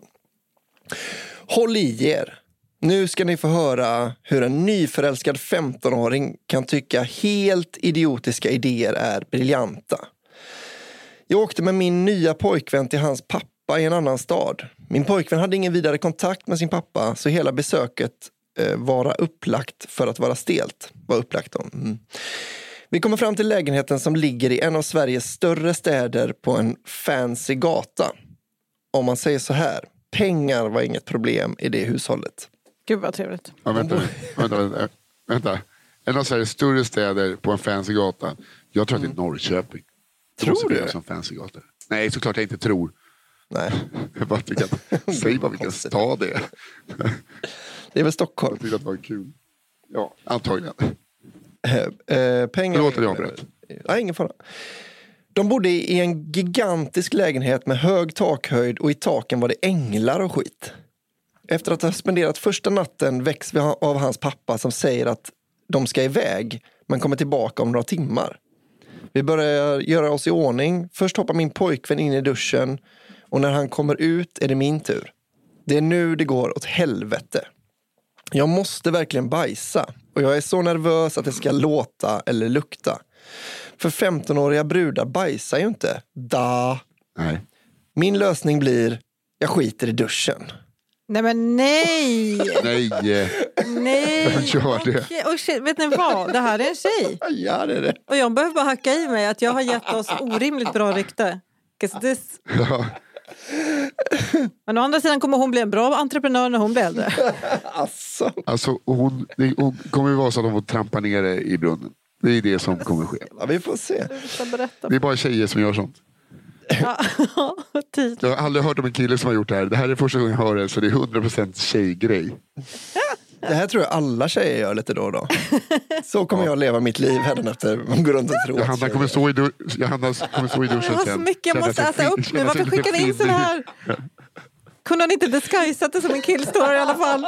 S8: Håll i er. Nu ska ni få höra hur en nyförälskad femtonåring kan tycka helt idiotiska idéer är briljanta. Jag åkte med min nya pojkvän till hans pappa i en annan stad. Min pojkvän hade ingen vidare kontakt med sin pappa, så hela besöket eh, var upplagt för att vara stelt. Var upplagt då. Mm. Vi kommer fram till lägenheten som ligger i en av Sveriges större städer på en fancy gata. Om man säger så här, pengar var inget problem i det hushållet.
S7: Gud vad trevligt.
S9: Ja, vänta, vänta, vänta, vänta. En av Sveriges större städer på en fancy gata. Jag tror att det är Norrköping. Det
S8: Tror
S9: måste
S8: du?
S9: finnas som fancy gata. Nej, såklart jag inte tror.
S8: Nej,
S9: Jag bara tycker att, säg bara vilken stad det är.
S8: det är väl Stockholm.
S9: Jag tyckte att det var kul. Ja, antagligen.
S8: Eh, eh, pengar...
S9: Förlåt att jag avbröt.
S8: Ja, ingen fara. De bodde i en gigantisk lägenhet med hög takhöjd och i taken var det änglar och skit. Efter att ha spenderat första natten väcks vi av hans pappa som säger att de ska iväg men kommer tillbaka om några timmar. Vi börjar göra oss i ordning. Först hoppar min pojkvän in i duschen och när han kommer ut är det min tur. Det är nu det går åt helvete. Jag måste verkligen bajsa och jag är så nervös att det ska låta eller lukta. För femtonåriga brudar bajsar ju inte. Da.
S9: Nej.
S8: Min lösning blir, jag skiter i duschen.
S7: Nej men nej!
S9: Nej. eh,
S7: Nej!
S9: Vem gör det?
S7: Okej, och shit, vet ni vad? Det här är en tjej.
S8: Ja, det är det.
S7: Och jag behöver bara hacka i mig att jag har gett oss orimligt bra rykte. 'Cause this...
S9: Ja.
S7: Men å andra sidan kommer hon bli en bra entreprenör när hon blir äldre.
S8: Alltså.
S9: Alltså, hon, det, hon kommer ju vara så att hon får trampa ner det i brunnen. Det är det som kommer ske.
S8: Ja, vi får se.
S7: Du ska berätta.
S9: Det är bara tjejer som gör sånt.
S7: Ja, tydligt.
S9: Jag har aldrig hört om en kille som har gjort det här. Det här är första gången jag hör det, så det är hundra procent tjejgrej.
S8: Det här tror jag alla tjejer gör lite då och då. Så kommer jag leva mitt liv hädanefter. Man går runt och tror att
S9: Johanna
S8: tjejer-
S9: kommer stå i, du- Johanna kommer stå i duschen
S7: Jag har
S9: sen.
S7: så mycket jag
S9: Känna
S7: måste
S9: sig
S7: äta
S9: fin-
S7: upp nu.
S9: känna sig
S7: Varför
S9: lite
S7: skickar ni in
S9: fin-
S7: sån här? Kunde han inte disguisat det som en killstory i alla fall?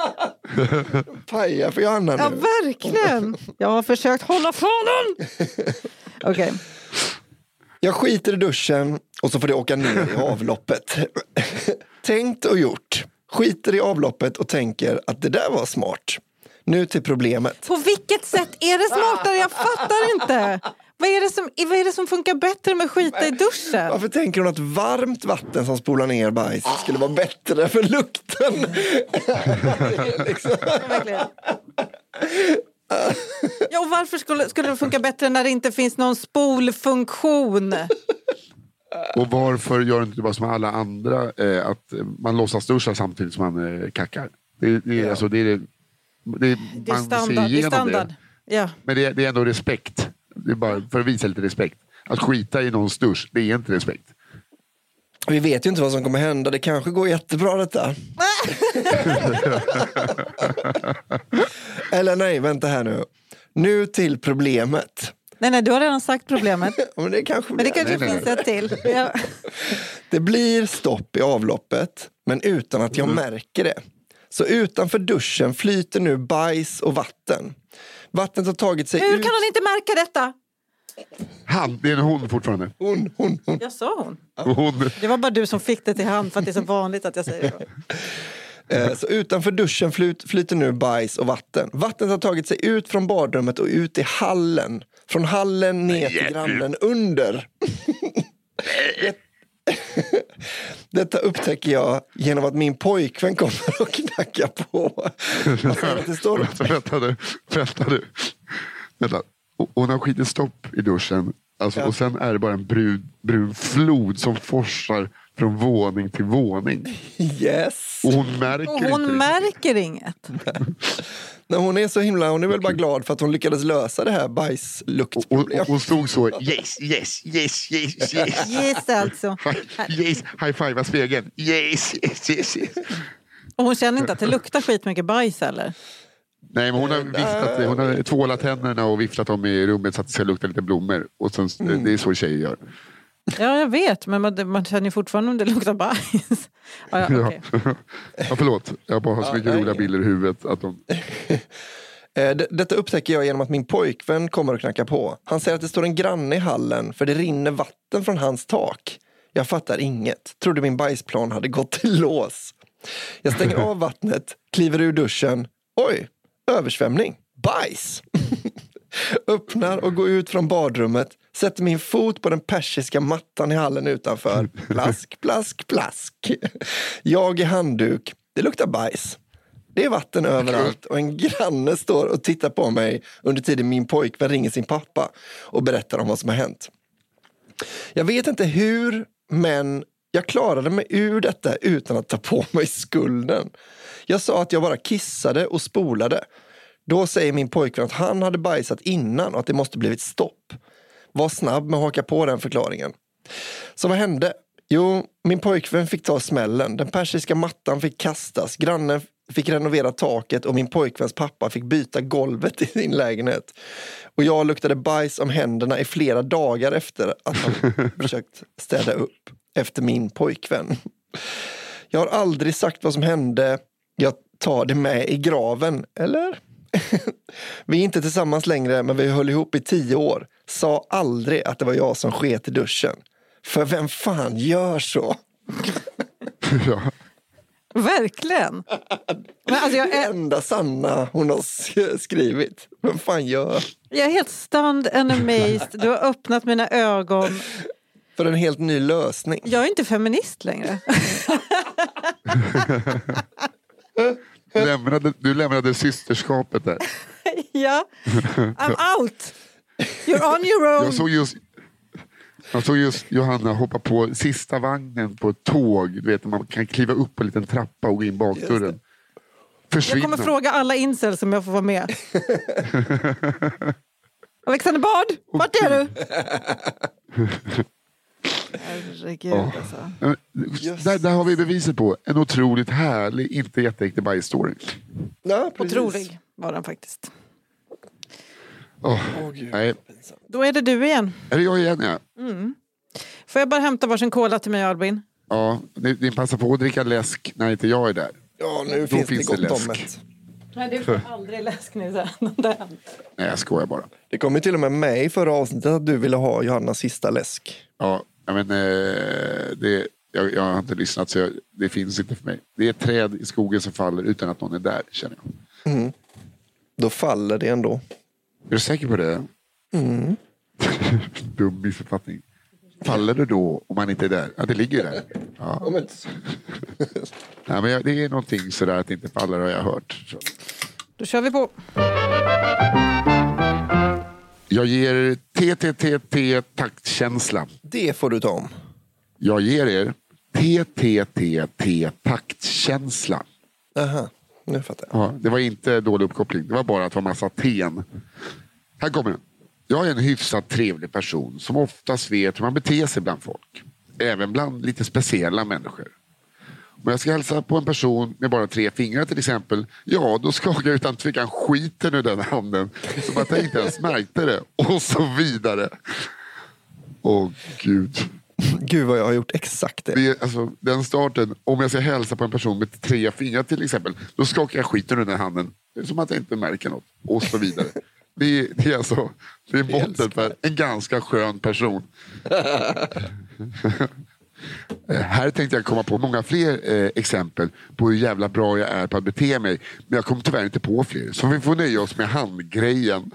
S8: Paja för Johanna
S7: Ja,
S8: nu.
S7: verkligen. Jag har försökt hålla fanen. Okej.
S8: Jag skiter i duschen och så får det åka ner i avloppet. Tänkt och gjort. Skiter i avloppet och tänker att det där var smart. Nu till problemet.
S7: På vilket sätt är det smartare? Jag fattar inte. Vad är det som, vad är det som funkar bättre med skita i duschen?
S8: Varför tänker hon att varmt vatten som spolar ner bajs skulle vara bättre för lukten? liksom.
S7: Verkligen. Ja, och varför skulle, skulle det funka bättre när det inte finns någon spolfunktion?
S9: Och varför gör inte det bara som alla andra eh, att man låtsas duscha samtidigt som man eh, kackar? Det, det,
S8: Ja.
S9: alltså, det, är, det, det,
S7: Det är
S9: man
S7: standard.
S9: ser
S7: Det är
S9: igenom
S7: standard.
S9: det.
S7: Ja.
S9: Men det, det är ändå respekt. Det är bara för att visa lite respekt. Att skita i någons dusch, det är inte respekt.
S8: Vi vet ju inte vad som kommer hända. Det kanske går jättebra detta. Eller nej, vänta här nu. Nu till problemet.
S7: Nej, nej, du har redan sagt problemet.
S8: Men det kanske,
S7: Men det kanske
S9: Nej, nej,
S7: finns ett till. Ja.
S8: det blir stopp i avloppet, men utan att jag märker det. Så utanför duschen flyter nu bajs och vatten. Vattnet har tagit sig
S7: Hur
S8: ut.
S7: kan hon inte märka detta?
S9: Han, det är en hon fortfarande.
S8: Hon, hon, hon.
S7: Jag sa hon.
S9: hon.
S7: Det var bara du som fick det till hand för att det är så vanligt att jag säger det.
S8: Eh, Så utanför duschen flyt, flyter nu bajs och vatten. Vattnet har tagit sig ut från badrummet och ut i hallen. Från hallen ner till grannen under. Det- Detta upptäcker jag genom att min pojkvän kommer och knackar på. Han säger att det står...
S9: Vänta, vänta nu. Vänta nu. Vänta. Och- Hon har skitit stopp i duschen. Alltså,
S8: Ja.
S9: Och sen är det bara en brun, brun flod som forsar från våning till våning.
S8: Yes!
S9: Och hon märker
S7: Och
S9: inte
S7: hon
S9: det.
S7: märker inget.
S8: Nej, hon är så himla, hon är väl bara glad för att hon lyckades lösa det här
S9: Och, och,
S8: bajsluktproblemet.
S9: hon stod så, yes, yes, yes, yes, yes.
S7: Yes, alltså.
S9: Yes, high-fiva spegeln. Yes, yes, yes, yes.
S7: Och hon känner inte att det luktar skitmycket bajs eller?
S9: Nej, men hon har viftat, hon har tvålat tänderna och viftat dem i rummet så att det ska lukta lite blommor. Och sen,
S8: Mm.
S9: det är så tjejer gör.
S7: Ja, jag vet. Men man, man känner ju fortfarande om det luktar bajs. Ja, ja, okej.
S9: Ja, förlåt. Jag bara har så
S8: Ja,
S9: mycket
S8: nej.
S9: roliga bilder i huvudet. Att de...
S8: Eh, det- Detta upptäcker jag genom att min pojkvän kommer och knackar på. Han säger att det står en granne i hallen för det rinner vatten från hans tak. Jag fattar inget. Trodde min bajsplan hade gått i lås. Jag stänger av vattnet, kliver ur duschen. Oj, översvämning. Bajs! Öppnar och går ut från badrummet. Sätter min fot på den persiska mattan i hallen utanför. Plask, plask, plask. Jag i handduk. Det luktar bajs. Det är vatten överallt och en granne står och tittar på mig under tiden min pojkvän ringer sin pappa och berättar om vad som har hänt. Jag vet inte hur, men jag klarade mig ur detta utan att ta på mig skulden. Jag sa att jag bara kissade och spolade. Då säger min pojkvän att han hade bajsat innan och att det måste blivit stopp. Var snabb med att haka på den förklaringen. Så vad hände? Jo, min pojkvän fick ta smällen. Den persiska mattan fick kastas. Grannen fick renovera taket och min pojkväns pappa fick byta golvet i sin lägenhet. Och jag luktade bajs om händerna i flera dagar efter att han försökt städa upp efter min pojkvän. Jag har aldrig sagt vad som hände. Jag tar det med i graven, eller? Vi är inte tillsammans längre, men vi höll ihop i tio år. Sa aldrig att det var jag som sket i duschen. För vem fan gör så?
S9: Ja.
S7: Verkligen. Men alltså jag,
S8: Det
S7: är,
S8: enda sanna hon har s- skrivit. Vem fan gör?
S7: jag är helt stunned and amazed. Du har öppnat mina ögon.
S8: För en helt ny lösning.
S7: Jag är inte feminist längre.
S9: Du, lämnade, du lämnade systerskapet där.
S7: Ja, I'm out. You're on your own.
S9: Jag såg just, jag såg just Johanna hoppa på sista vagnen på ett tåg. Du vet, man kan kliva upp på en liten trappa och gå in bakdörren.
S7: Jag
S9: Försvinna.
S7: kommer fråga alla incels som jag får vara med. Alexander Bard, vart är du? Herregud
S9: Ja.
S7: alltså.
S9: Men, där, där har vi beviset på en otroligt härlig, inte jätteäktig bajsstory.
S8: Ja, precis.
S7: Otrolig var den faktiskt.
S9: Oh, nej.
S7: Då är det du igen.
S9: Är det jag igen? Ja.
S7: Får jag bara hämta varsin cola till mig, Albin?
S9: Ja, ni, ni passar på att dricka läsk när inte jag är där.
S8: Ja, nu
S9: Då
S8: finns,
S9: finns
S8: det
S9: det
S8: gott om
S9: läsk.
S8: det.
S7: Nej, du får aldrig läsk nu sen.
S9: Nej, jag skojar bara.
S8: Det kom ju till och med med i förra avsnittet att du ville ha Johannas sista läsk.
S9: Ja, men eh, det, jag, jag har inte lyssnat så jag, det finns inte för mig. Det är ett träd i skogen som faller utan att någon är där, känner jag.
S8: Då faller det ändå.
S9: Är du säker på det?
S8: Mm.
S9: Dum missuppfattning. Faller det då om man inte är där? Ja, det ligger där. Ja.
S8: Ja, men...
S9: Nej, men det är någonting sådär att det inte faller, har jag hört. Så.
S7: Då kör vi på.
S9: Jag ger T T T T taktkänsla.
S8: Det får du ta om.
S9: Jag ger er T T T T taktkänsla.
S8: Aha, nu fattar jag.
S9: Ja, det var inte dålig uppkoppling. Det var bara att det var massa ten. Här kommer den. Jag är en hyfsat trevlig person som oftast vet hur man beter sig bland folk. Även bland lite speciella människor. Om jag ska hälsa på en person med bara tre fingrar till exempel, ja då skakar jag utan tvekan skiten ur den handen. Som att jag inte ens märkte det. Och så vidare. Åh gud.
S8: Gud vad jag har gjort exakt det.
S9: det alltså, den starten, om jag ska hälsa på en person med tre fingrar till exempel, då skakar jag skiten ur den handen. Det är som att jag inte märker något. Och så vidare. Det är, det är alltså det är måttet för en ganska skön person. Här tänkte jag komma på många fler eh, exempel på hur jävla bra jag är på att bete mig. Men jag kom tyvärr inte på fler. Så vi får nöja oss med handgrejen.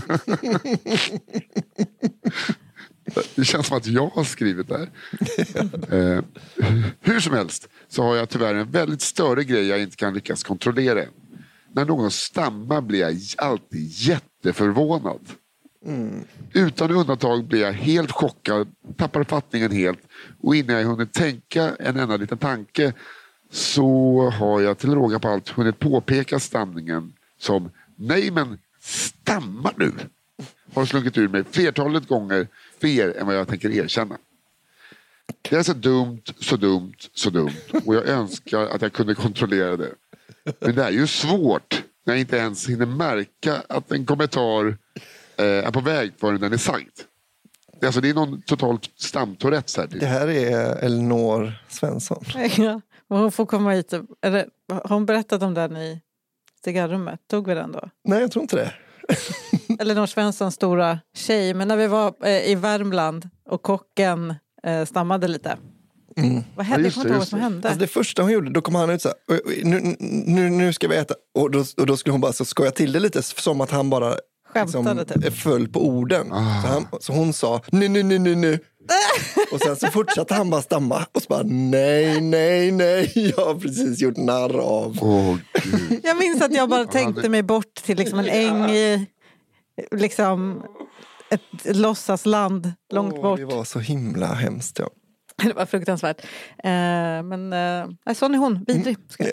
S9: Det känns som att jag har skrivit där. eh, hur som helst så har jag tyvärr en väldigt större grej jag inte kan lyckas kontrollera. När någon stammar blir jag alltid jätteförvånad. Mm. Utan undantag blir jag helt chockad, tappar fattningen helt. Och innan jag hunnit tänka en enda liten tanke så har jag till råga på allt hunnit påpeka stamningen som nej men stammar du? Har slunkit ur mig flertalet gånger fler än vad jag tänker erkänna. Det är så dumt, så dumt, så dumt. Och jag önskar att jag kunde kontrollera det. Men det är ju svårt när jag inte ens hinner märka att en kommentar eh, är på väg förrän den är sagt. Det, alltså, det är någon totalt stamtourette här.
S8: Det här är Elinor Svensson.
S7: Ja, hon får komma hit. Eller, har hon berättat om den i cigarrummet? Tog vi den då?
S8: Nej, jag tror inte det.
S7: Elinor Svenssons stora tjej. Men när vi var eh, i Värmland och kocken eh, stammade lite. Mm. Vad hände? Ja, det, vad som hände?
S8: Alltså det första hon gjorde, då kom han ut så här, nu, nu, nu ska vi äta. Och då, och då skulle hon bara så skoja till det lite som att han bara liksom, typ. föll på orden. Ah. Så, han, så hon sa, nu, nu, nu, nu, nu. Och sen så fortsatte han bara stamma. Och så bara, nej, nej, nej. Jag har precis gjort narr av.
S9: Oh, Gud.
S7: Jag minns att jag bara tänkte mig bort till liksom en äng i liksom ett låtsasland långt
S8: oh,
S7: bort.
S8: Det var så himla hemskt, ja.
S7: Det var fruktansvärt. Eh, men eh, sån är hon, vidrig. Mm.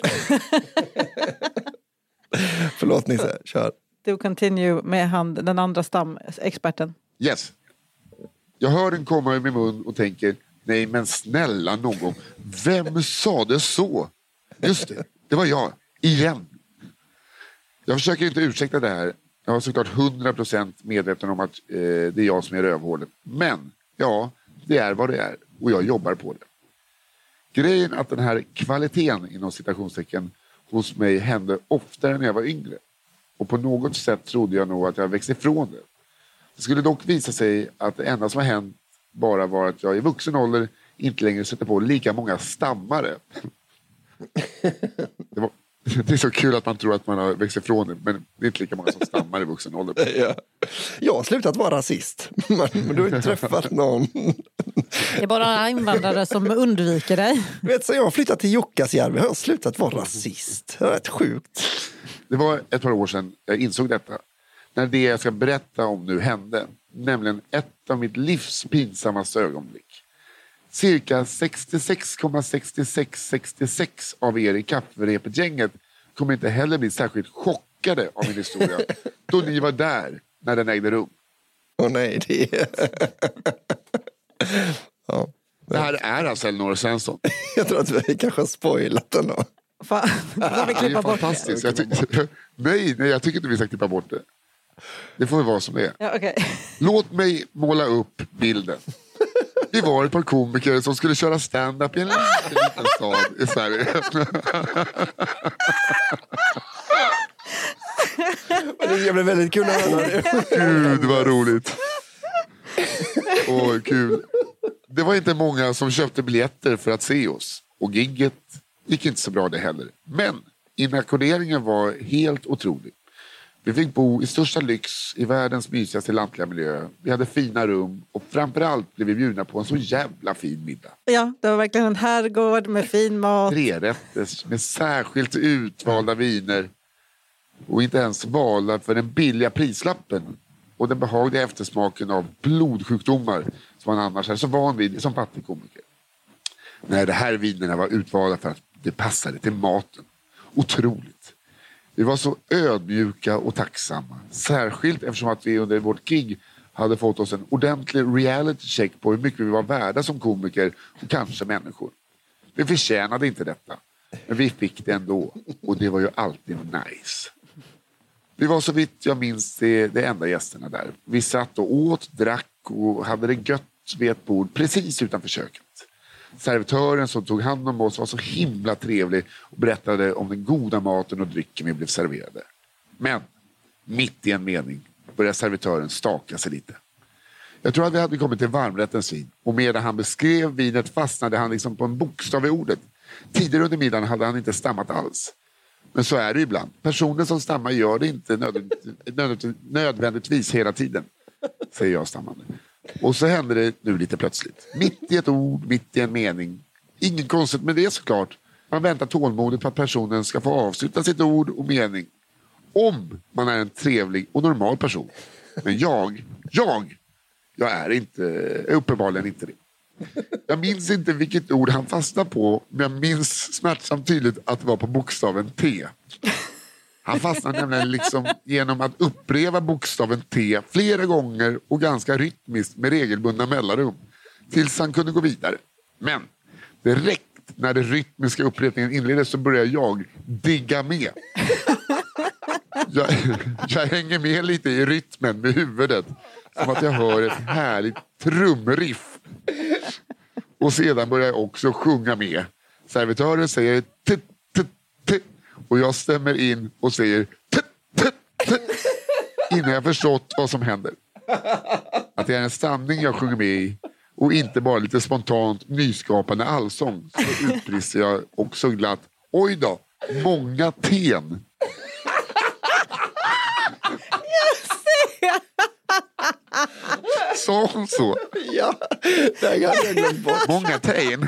S8: Förlåt Nisse, kör.
S7: Do continue med han, den andra stamexperten.
S9: Yes. Jag hör den komma i min mun och tänker, nej men snälla någon, vem sa det så? Just det, det var jag, igen. Jag försöker inte ursäkta det här. Jag har såklart hundra procent medveten om att eh, det är jag som är rövhålet. Men, ja, det är vad det är. Och jag jobbar på det. Grejen att den här kvaliteten inom citationstecken hos mig hände oftare när jag var yngre. Och på något sätt trodde jag nog att jag växte ifrån det. Det skulle dock visa sig att det enda som har hänt bara var att jag i vuxen ålder inte längre sätter på lika många stammare. Det, var, det är så kul att man tror att man har växt ifrån det, men det är inte lika många som stammar i vuxen ålder.
S8: Ja. Jag har slutat vara rasist, men, men du har inte träffat någon.
S7: Det är bara invandrare som undviker dig.
S8: Vet så jag har flyttat till Jukkasjärvi, jag har slutat vara rasist. Det är rätt sjukt.
S9: Det var ett par år sedan jag insåg detta. När det jag ska berätta om nu hände. Nämligen ett av mitt livs pinsammaste ögonblick. Cirka sextiosex komma sextiosex sextiosex av er i kafferepet-gänget kommer inte heller bli särskilt chockade av min historia. Då ni var där när den ägde rum.
S8: Åh oh, nej, det är...
S9: ja. Det här är alltså Elinor Svensson.
S8: Jag tror att vi kanske har spoilat den då.
S7: Fan, får vi klippa bort
S9: fantastiskt. Det? Jag tyck- nej, nej, jag tycker inte vi ska klippa bort det. Det får vara som det är.
S7: Ja, okay.
S9: Låt mig måla upp bilden. Vi var ett par komiker som skulle köra stand-up i en liten, liten stad i Sverige.
S8: Det blev väldigt kul att höra det.
S9: Gud, vad roligt. Åh, kul. Det var inte många som köpte biljetter för att se oss. Och gigget gick inte så bra det heller. Men inackorderingen var helt otrolig. Vi fick bo i största lyx i världens mysigaste lantliga miljö. Vi hade fina rum och framförallt blev vi bjudna på en så jävla fin middag.
S7: Ja, det var verkligen en herrgård med fin mat.
S9: Trerätters med särskilt utvalda viner. Och inte ens valda för den billiga prislappen. Och den behagliga eftersmaken av blodsjukdomar som man annars är så van vid som fattig komiker. Nej, det här vinerna var utvalda för att det passade till maten. Otroligt. Vi var så ödmjuka och tacksamma. Särskilt eftersom att vi under vårt gig hade fått oss en ordentlig reality check på hur mycket vi var värda som komiker och kanske människor. Vi förtjänade inte detta. Men vi fick det ändå. Och det var ju alltid nice. Vi var så vitt jag minns det, det enda gästerna där. Vi satt och åt, drack och hade det gött vid ett bord precis utanför köket. Servitören som tog hand om oss var så himla trevlig och berättade om den goda maten och drycken vi blev serverade. Men mitt i en mening började servitören staka sig lite. Jag tror att vi hade kommit till varmrättens vin och medan han beskrev vinet fastnade han liksom på en bokstav i ordet. Tidigare under middagen hade han inte stammat alls. Men så är det ibland. Personer som stammar gör det inte nödvändigtvis, nödvändigtvis hela tiden, säger jag stammande. Och så händer det nu lite plötsligt. Mitt i ett ord, mitt i en mening. Ingen konstigt med det såklart. Man väntar tålmodigt på att personen ska få avsluta sitt ord och mening. Om man är en trevlig och normal person. Men jag, jag, jag är inte, uppenbarligen inte det. Jag minns inte vilket ord han fastnade på, men jag minns smärtsamt tydligt att det var på bokstaven T. Han fastnade nämligen liksom genom att upprepa bokstaven T flera gånger och ganska rytmiskt med regelbundna mellanrum tills han kunde gå vidare. Men direkt när den rytmiska upprepningen inleddes så började jag digga med. Jag, jag hänger med lite i rytmen med huvudet som att jag hör ett härligt trumriff. Och sedan börjar jag också sjunga med. Servitören säger t t t och jag stämmer in och säger t t t innan jag förstått vad som händer. Att det är en stamning jag sjunger med i och inte bara lite spontant nyskapande allsång, så utbrister jag också glatt. Oj då, många ten. Sa hon så?
S8: Ja, det hade jag glömt bort.
S9: Många ten.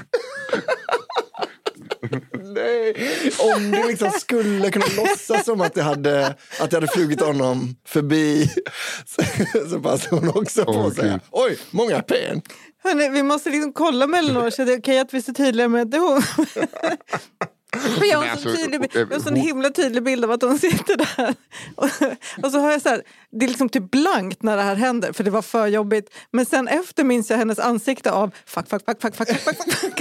S8: Nej, om du liksom skulle kunna låtsas som att det hade, att det hade flugit honom förbi, så, så passar hon också på
S9: oh,
S8: att säga, oj, många pen.
S7: Hörrni, vi måste liksom kolla mellan oss så det är okej att vi ser tydligare med det hon. För jag har en, sån tydlig, jag har en sån himla tydlig bild av att hon sitter där. Och, och så har jag så här, det är liksom typ blankt när det här händer, för det var för jobbigt. Men sen efter minns jag hennes ansikte av fuck, fuck, fuck, fuck, fuck, fuck, fuck, fuck.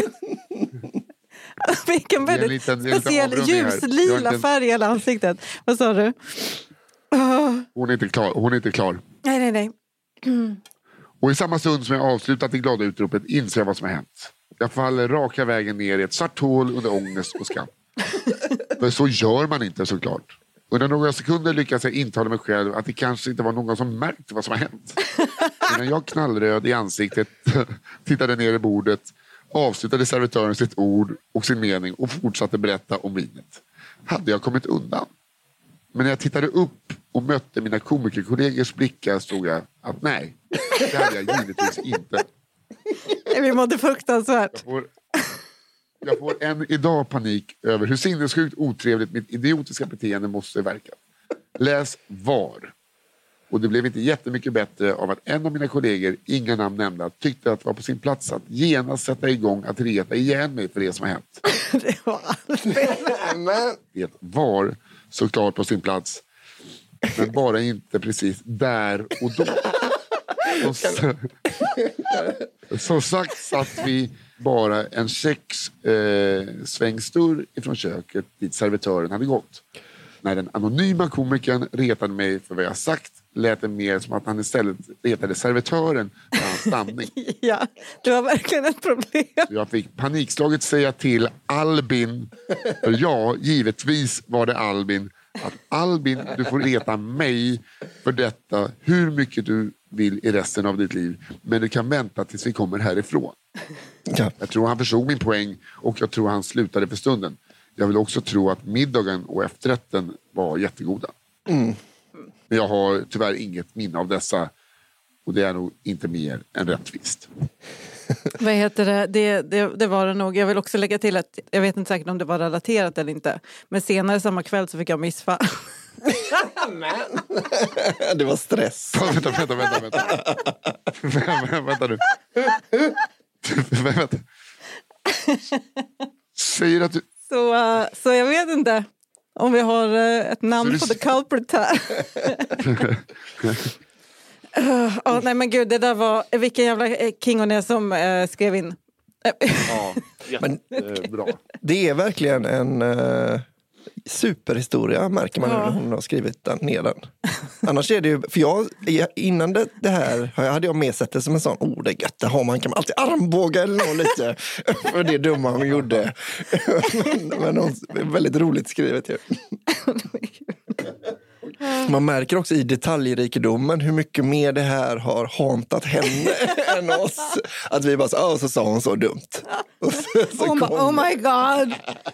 S7: Vilken väldigt liten, speciell ljuslila liten... färg i hela ansiktet. Vad sa du?
S9: Uh. Hon är inte klar. Hon är inte klar.
S7: Nej, nej, nej. Mm.
S9: Och i samma stund som jag avslutat det glada utropet inser jag vad som har hänt. Jag faller raka vägen ner i ett svart hål under ångest och skam. För så gör man inte såklart. Under några sekunder lyckas jag intala mig själv att det kanske inte var någon som märkte vad som har hänt. Innan jag knallröd i ansiktet tittade ner i bordet, avslutade servitören sitt ord och sin mening och fortsatte berätta om vinet. Hade jag kommit undan? Men när jag tittade upp och mötte mina komikerkollegors blickar stod jag att nej, det hade jag givetvis inte.
S7: Vi mådde fruktansvärt.
S9: Jag får, jag får än idag panik över hur sinnessjukt otrevligt mitt idiotiska beteende måste verka. Läs var. Och det blev inte jättemycket bättre av att en av mina kollegor, inga namn nämnda, tyckte att det var på sin plats att genast sätta igång att reta igen mig för det som har hänt.
S7: Det var
S9: alldeles. Det var såklart på sin plats. Men bara inte precis där och då. Och så, så sagt satt vi bara en sex eh, svängstur ifrån köket dit servitören hade gått. När den anonyma komikern retade mig för vad jag sagt lät det mer som att han istället retade servitören för hans stamning.
S7: Ja, det var verkligen ett problem.
S9: Jag fick panikslaget säga till Albin, för ja, givetvis var det Albin, att Albin, du får reta mig för detta hur mycket du vill i resten av ditt liv, men du kan vänta tills vi kommer härifrån. Ja. Jag tror han förstod min poäng och jag tror han slutade för stunden. Jag vill också tro att middagen och efterrätten var jättegoda.
S8: Mm.
S9: Men jag har tyvärr inget minne av dessa. Och det är nog inte mer än rättvist.
S7: Vad heter det? Det, det? Det var det nog. Jag vill också lägga till att jag vet inte säkert om det var relaterat eller inte. Men senare samma kväll så fick jag missfall.
S8: Det var stress.
S9: vänta, vänta, vänta, vänta. vänta, vänta nu. vänta. Säger att du...
S7: Så, uh, så jag vet inte om vi har uh, ett namn du... på the culprit här. uh, oh, nej men gud, det där var... Vilken jävla king och som uh, skrev in.
S9: Ja, jättebra.
S8: Det är verkligen en... Uh... superhistoria märker man ja. När hon har skrivit den ner den. Annars är det ju, för jag, innan det, det här hade jag med sett det som en sån, oh det är gött, det har man kan man alltid armbåga eller något lite för det dumma hon gjorde. men, men hon, väldigt roligt skrivet ju. Man märker också i detaljrikedomen hur mycket mer det här har hantat henne än oss. Att vi bara så, oh, så sa hon så dumt. Och så, så
S7: oh, my, oh my god.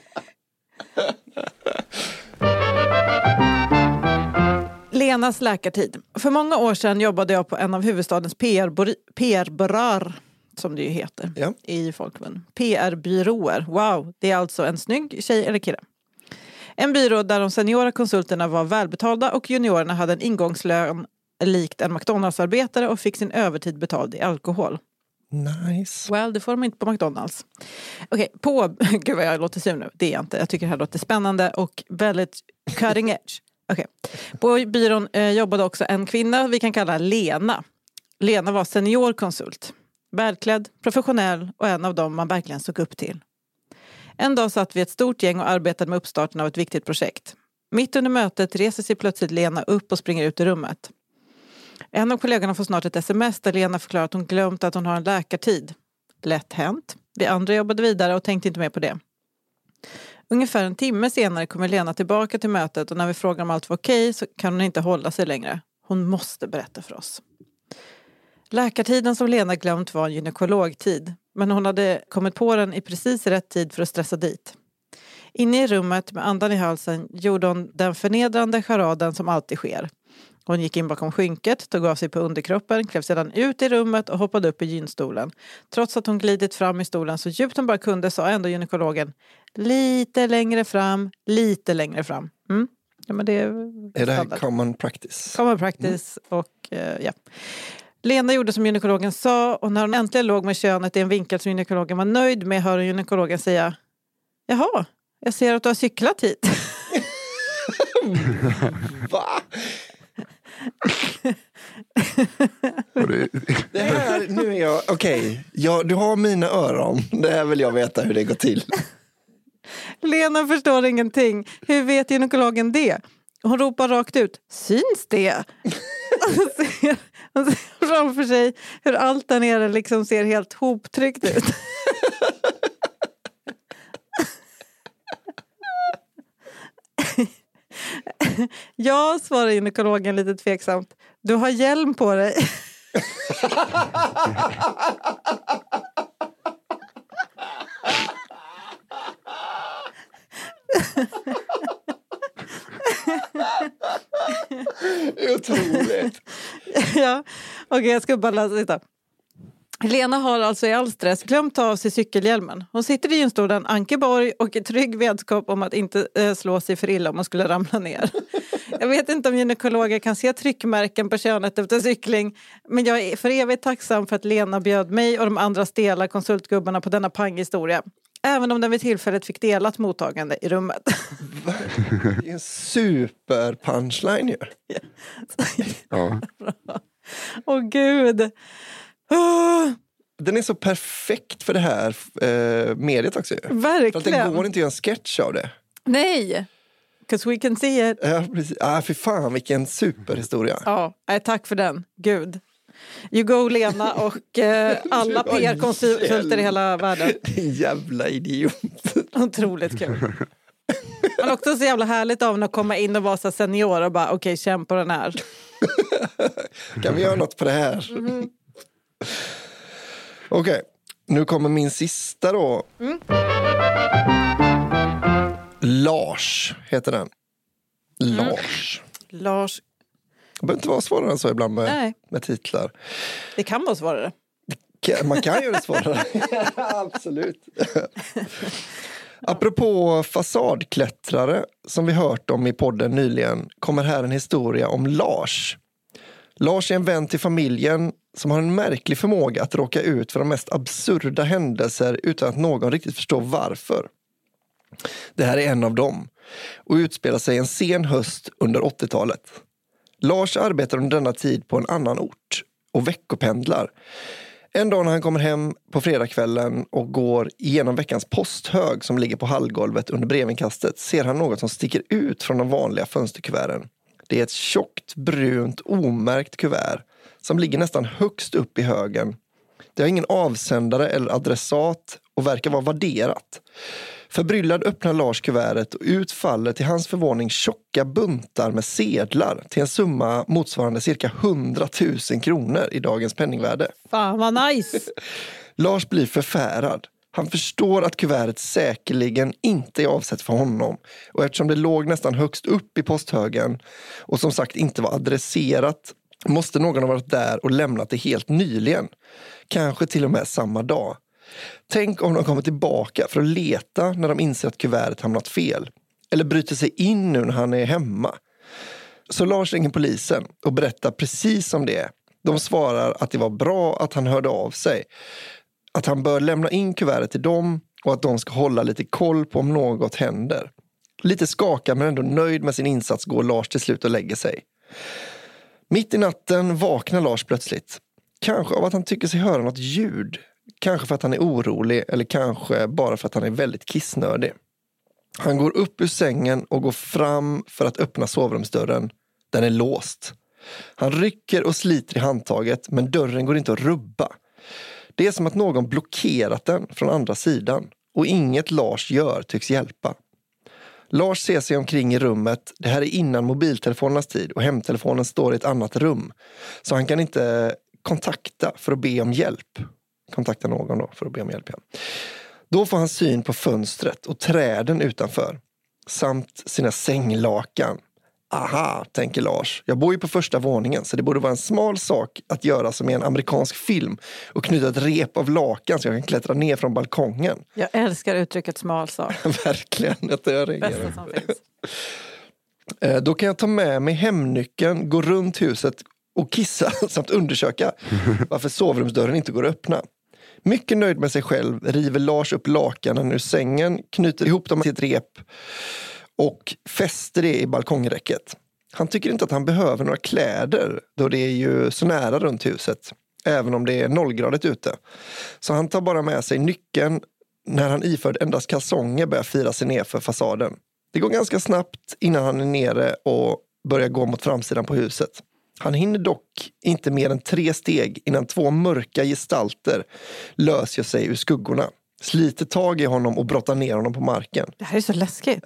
S7: Lenas läkartid. För många år sedan jobbade jag på en av huvudstadens P R-byråer, som det ju heter ja. I folkmun. P R-byråer. Wow, det är alltså en snygg tjej eller kille. En byrå där de seniora konsulterna var välbetalda och juniorerna hade en ingångslön likt en McDonalds-arbetare och fick sin övertid betald i alkohol.
S8: Nice.
S7: Well, det får de inte på McDonalds. Okej, okay, på... Gud vad jag låter sur nu. Det är jag inte. Jag tycker det här låter spännande och väldigt cutting edge. Okej. Okay. På byrån eh, jobbade också en kvinna vi kan kalla Lena. Lena var seniorkonsult. Välklädd, professionell och en av dem man verkligen såg upp till. En dag satt vi ett stort gäng och arbetade med uppstarten av ett viktigt projekt. Mitt under mötet reser sig plötsligt Lena upp och springer ut i rummet. En av kollegorna får snart ett sms där Lena förklarar att hon glömt att hon har en läkartid. Lätt hänt. Vi andra jobbade vidare och tänkte inte mer på det. Ungefär en timme senare kommer Lena tillbaka till mötet och när vi frågar om allt var okej så kan hon inte hålla sig längre. Hon måste berätta för oss. Läkartiden som Lena glömt var en gynekologtid, men hon hade kommit på den i precis rätt tid för att stressa dit. Inne i rummet med andan i halsen gjorde hon den förnedrande charaden som alltid sker. Hon gick in bakom skynket, tog av sig på underkroppen, klev sedan ut i rummet och hoppade upp i gynstolen. Trots att hon glidit fram i stolen så djupt hon bara kunde sa ändå gynekologen lite längre fram, lite längre fram. Mm? Ja, men det är
S8: är det här common practice?
S7: Common practice mm. och uh, ja. Lena gjorde som gynekologen sa och när hon äntligen låg med könet i en vinkel som gynekologen var nöjd med hör gynekologen säga jaha, jag ser att du har cyklat hit.
S8: Va? Det här, nu är jag, okej, okay, ja, du har mina öron. Det här vill jag veta hur det går till.
S7: Lena förstår ingenting. Hur vet gynekologen det? Hon ropar rakt ut, syns det? Hon ser, hon ser framför sig hur allt där nere liksom ser helt hoptryckt ut. Ja, svarar gynekologen lite tveksamt. Du har hjälm på dig.
S8: Det är otroligt.
S7: Ja, okej, okay, jag ska bara läsa lite. Lena har alltså i all stress glömt ta av sig cykelhjälmen. Hon sitter i gynstolen Ankeborg och i trygg vetskap om att inte äh, slå sig för illa om hon skulle ramla ner. Jag vet inte om gynekologer kan se tryckmärken på könet efter cykling, men jag är för evigt tacksam för att Lena bjöd mig och de andra stela konsultgubbarna på denna panghistoria. Även om den vid tillfället fick delat mottagande i rummet.
S8: Det är en super punchline ju.
S9: Ja.
S7: Åh gud. Oh.
S8: Den är så perfekt för det här eh, mediet också.
S7: Verkligen.
S8: För att det går inte att göra en sketch av det.
S7: Nej. Because we can see it.
S8: Ja, precis. Ah, för fan, vilken superhistoria.
S7: Ja, tack för den. Gud. You go, Lena och eh, alla P R-konsulter i hela världen.
S8: Jävla idiot.
S7: Otroligt kul. Men också så jävla härligt av att komma in och vara så senior och bara okej, okay, kämpa den här.
S8: Kan vi göra något på det här? Mm. Okej, okay. Nu kommer min sista då. Mm. Lars heter den. Lars.
S7: Mm. Lars.
S8: Det behöver inte vara svårare än så ibland med, med titlar.
S7: Det kan vara svårare.
S8: Man kan göra det svårare. Absolut. Apropå fasadklättrare som vi hört om i podden nyligen kommer här en historia om Lars. Lars är en vän till familjen som har en märklig förmåga att råka ut för de mest absurda händelser utan att någon riktigt förstår varför. Det här är en av dem och utspelar sig en sen höst under åttiotalet. Lars arbetar under denna tid på en annan ort och veckopendlar. En dag när han kommer hem på fredagskvällen och går igenom veckans posthög som ligger på hallgolvet under brevinkastet ser han något som sticker ut från de vanliga fönsterkuverten. Det är ett tjockt, brunt, omärkt kuvert som ligger nästan högst upp i högen. Det har ingen avsändare eller adressat och verkar vara värderat. Förbryllad öppnar Lars kuvertet och utfaller till hans förvåning tjocka buntar med sedlar till en summa motsvarande cirka hundratusen kronor i dagens penningvärde.
S7: Fan vad nice!
S8: Lars blir förfärad. Han förstår att kuvertet säkerligen inte är avsett för honom. Och eftersom det låg nästan högst upp i posthögen och som sagt inte var adresserat måste någon ha varit där och lämnat det helt nyligen. Kanske till och med samma dag. Tänk om de kommer tillbaka för att leta när de inser att kuvertet hamnat fel. Eller bryter sig in nu när han är hemma. Så Lars ringer polisen och berättar precis som det är. De svarar att det var bra att han hörde av sig. Att han bör lämna in kuvertet till dem och att de ska hålla lite koll på om något händer. Lite skakad men ändå nöjd med sin insats går Lars till slut och lägger sig. Mitt i natten vaknar Lars plötsligt. Kanske av att han tycker sig höra något ljud. Kanske för att han är orolig eller kanske bara för att han är väldigt kissnödig. Han går upp ur sängen och går fram för att öppna sovrumsdörren. Den är låst. Han rycker och sliter i handtaget men dörren går inte att rubba. Det är som att någon blockerat den från andra sidan och inget Lars gör tycks hjälpa. Lars ser sig omkring i rummet. Det här är innan mobiltelefonernas tid och hemtelefonen står i ett annat rum. Så han kan inte kontakta för att be om hjälp. Kontakta någon då för att be om hjälp. Ja. Då får han syn på fönstret och träden utanför. Samt sina sänglakan. Aha, tänker Lars. Jag bor ju på första våningen så det borde vara en smal sak att göra som i en amerikansk film och knyta ett rep av lakan så jag kan klättra ner från balkongen.
S7: Jag älskar uttrycket smal sak.
S8: Verkligen, att jag reagerar.
S7: Bästa som finns.
S8: Då kan jag ta med mig hemnyckeln, gå runt huset och kissa samt undersöka varför sovrumsdörren inte går att öppna. Mycket nöjd med sig själv river Lars upp lakanen ur sängen, knyter ihop dem till ett rep och fäster det i balkongräcket. Han tycker inte att han behöver några kläder då det är ju så nära runt huset, även om det är nollgradigt ute. Så han tar bara med sig nyckeln när han iförd endast kalsonger börjar fira sig ner för fasaden. Det går ganska snabbt innan han är nere och börjar gå mot framsidan på huset. Han hinner dock inte mer än tre steg innan två mörka gestalter löser sig ur skuggorna. Sliter tag i honom och brottar ner honom på marken.
S7: Det här är så läskigt.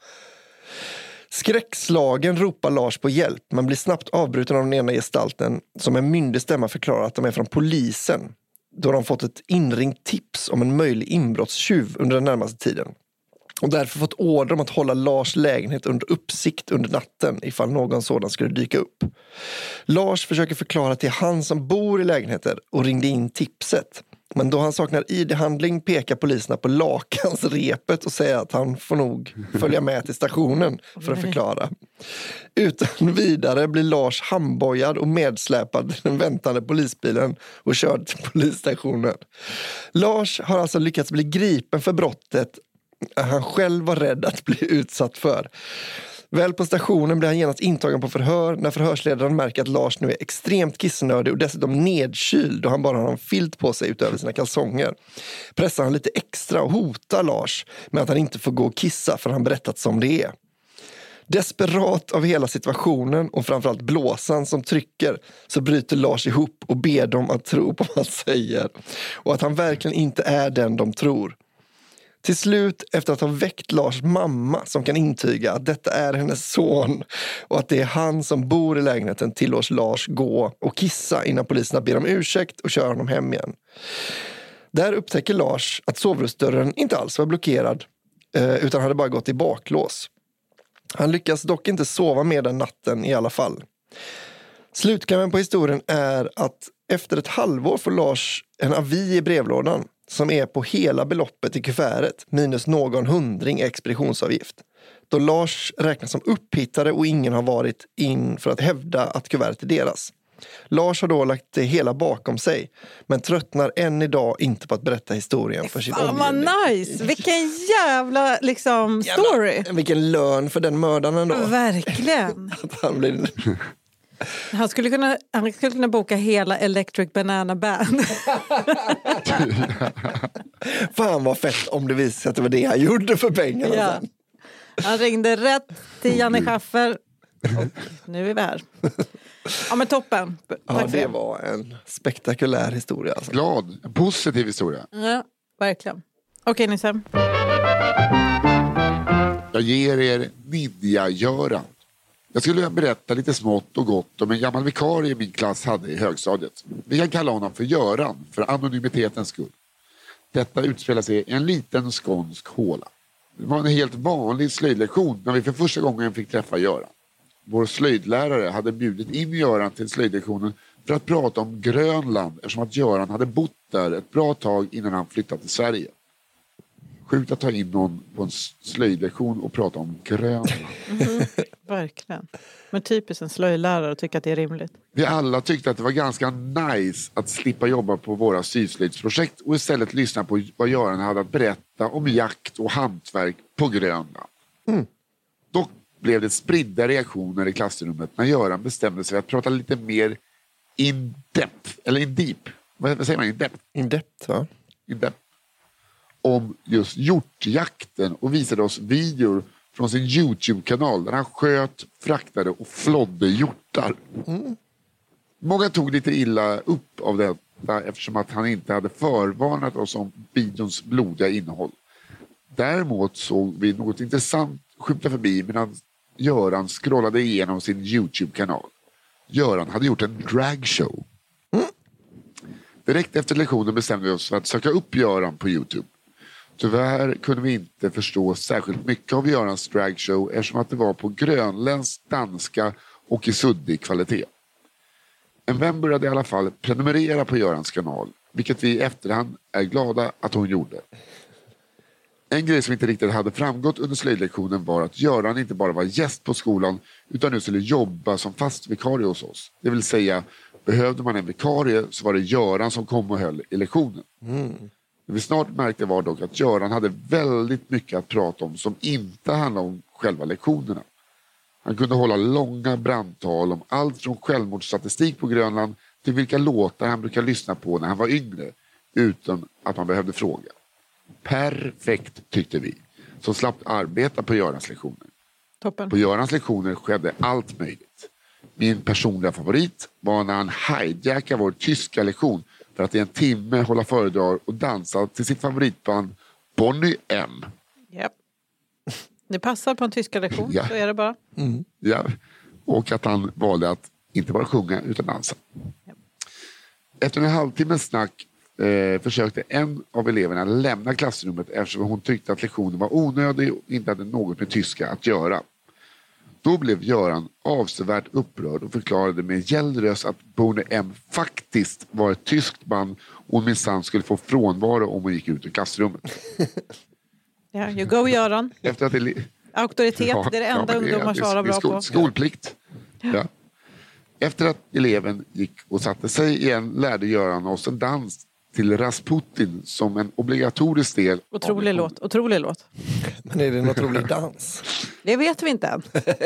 S8: Skräckslagen ropar Lars på hjälp men blir snabbt avbruten av den ena gestalten som en myndig stämma förklarar att de är från polisen då de fått ett inringt tips om en möjlig inbrottstjuv under den närmaste tiden. Och därför fått order om att hålla Lars lägenhet under uppsikt under natten ifall någon sådan skulle dyka upp. Lars försöker förklara till han som bor i lägenheter och ringde in tipset. Men då han saknar I D-handling pekar poliserna på lakansrepet och säger att han får nog följa med till stationen för att förklara. Utan vidare blir Lars handbojad och medsläpad i den väntande polisbilen och körd till polisstationen. Lars har alltså lyckats bli gripen för brottet han själv var rädd att bli utsatt för. Väl på stationen blir han genast intagen på förhör när förhörsledaren märker att Lars nu är extremt kissnödig och dessutom nedkyld då han bara har en filt på sig utöver sina kalsonger. Pressar han lite extra och hotar Lars med att han inte får gå och kissa för han berättat som det är. Desperat av hela situationen och framförallt blåsan som trycker så bryter Lars ihop och ber dem att tro på vad han säger och att han verkligen inte är den de tror. Till slut, efter att ha väckt Lars mamma som kan intyga att detta är hennes son och att det är han som bor i lägenheten, tillåts Lars gå och kissa innan poliserna ber om ursäkt och kör honom hem igen. Där upptäcker Lars att sovrumsdörren inte alls var blockerad utan hade bara gått i baklås. Han lyckas dock inte sova med den natten i alla fall. Slutklämmen på historien är att efter ett halvår får Lars en avi i brevlådan som är på hela beloppet i kuvertet minus någon hundring expeditionsavgift. Då Lars räknas som upphittare och ingen har varit in för att hävda att kuvertet är deras. Lars har då lagt det hela bakom sig, men tröttnar än idag inte på att berätta historien för sin
S7: Fan vad
S8: omgivning.
S7: nice! Vilken jävla liksom story!
S8: Jävla, vilken lön för den mördaren då.
S7: Verkligen!
S8: Att han blir...
S7: Han skulle kunna, han skulle kunna boka hela Electric Banana Band.
S8: Fan vad fett om det visade sig att det var det han gjorde för pengarna
S7: Ja.
S8: sen.
S7: Han ringde rätt till Janne Schaffer. Och nu är vi här. Ja men toppen. Tack
S8: Ja,
S7: för
S8: det var en spektakulär historia. Alltså.
S9: Glad, en positiv historia.
S7: Ja, verkligen. Okej Nisse.
S9: Jag ger er Ninja-Göran. Jag skulle vilja berätta lite smått och gott om en gammal vikarie min klass hade i högstadiet. Vi kan kalla honom för Göran, för anonymitetens skull. Detta utspelar sig i en liten skånsk håla. Det var en helt vanlig slöjdlektion när vi för första gången fick träffa Göran. Vår slöjdlärare hade bjudit in Göran till slöjdlektionen för att prata om Grönland eftersom att Göran hade bott där ett bra tag innan han flyttade till Sverige. Sjukt att ta in någon på en slöjdlektion och prata om Grönland.
S7: Mm, verkligen. Men typiskt en slöjdlärare tycker att det är rimligt.
S9: Vi alla tyckte att det var ganska nice att slippa jobba på våra syslöjdsprojekt och istället lyssna på vad Göran hade att berätta om jakt och hantverk på Grönland.
S8: Mm.
S9: Dock blev det spridda reaktioner i klassrummet när Göran bestämde sig att prata lite mer in depth, eller in deep. Vad säger man? In depth?
S8: In depth, va?
S9: In depth. Om just hjortjakten och visade oss videor från sin YouTube-kanal där han sköt, fraktade och flodde hjortar.
S8: Mm.
S9: Många tog lite illa upp av detta eftersom att han inte hade förvarnat oss om videons blodiga innehåll. Däremot såg vi något intressant skjuta förbi medan Göran scrollade igenom sin YouTube-kanal. Göran hade gjort en dragshow.
S8: Mm.
S9: Direkt efter lektionen bestämde vi oss för att söka upp Göran på YouTube. Tyvärr kunde vi inte förstå särskilt mycket av Görans dragshow eftersom att det var på grönländsk, danska och i suddig kvalitet. En vän började i alla fall prenumerera på Görans kanal, vilket vi i efterhand är glada att hon gjorde. En grej som inte riktigt hade framgått under slöjdlektionen var att Göran inte bara var gäst på skolan utan nu skulle jobba som fastvikarie hos oss. Det vill säga, behövde man en vikarie så var det Göran som kom och höll i lektionen.
S8: Mm.
S9: Det vi snart märkte var dock att Göran hade väldigt mycket att prata om som inte handlade om själva lektionerna. Han kunde hålla långa brandtal om allt från självmordsstatistik på Grönland till vilka låtar han brukade lyssna på när han var yngre utan att man behövde fråga. Perfekt tyckte vi, som slapp arbeta på Görans lektioner.
S7: Toppen.
S9: På Görans lektioner skedde allt möjligt. Min personliga favorit var när han hijackade vår tyska lektion för att i en timme hålla föredrag och dansa till sitt favoritband Bonnie M.
S7: Yep. Det passar på en tyska lektion,
S9: Ja.
S7: så är det bara.
S8: Mm.
S9: Ja. Och att han valde att inte bara sjunga utan dansa.
S7: Yep.
S9: Efter en halvtimme snack eh, försökte en av eleverna lämna klassrummet eftersom hon tyckte att lektionen var onödig och inte hade något med tyska att göra. Då blev Göran avsevärt upprörd och förklarade med gäll röst att Bonnie M faktiskt var ett tyskt band och minsann skulle få frånvaro om hon gick ut ur klassrummet.
S7: Ja, you go Göran.
S9: Efter att ele-
S7: Auktoritet,
S9: Ja,
S7: det är det
S9: ja,
S7: enda
S9: men det är-
S7: ungdomar
S9: det är-
S7: svarar
S9: det är
S7: bra
S9: skol,
S7: på.
S9: Skolplikt. Ja. Efter att eleven gick och satte sig igen lärde Göran oss en dans till Rasputin som en obligatorisk del.
S7: Otrolig
S9: av
S7: låt, otrolig låt.
S8: Men är det en otrolig dans?
S7: Det vet vi inte än.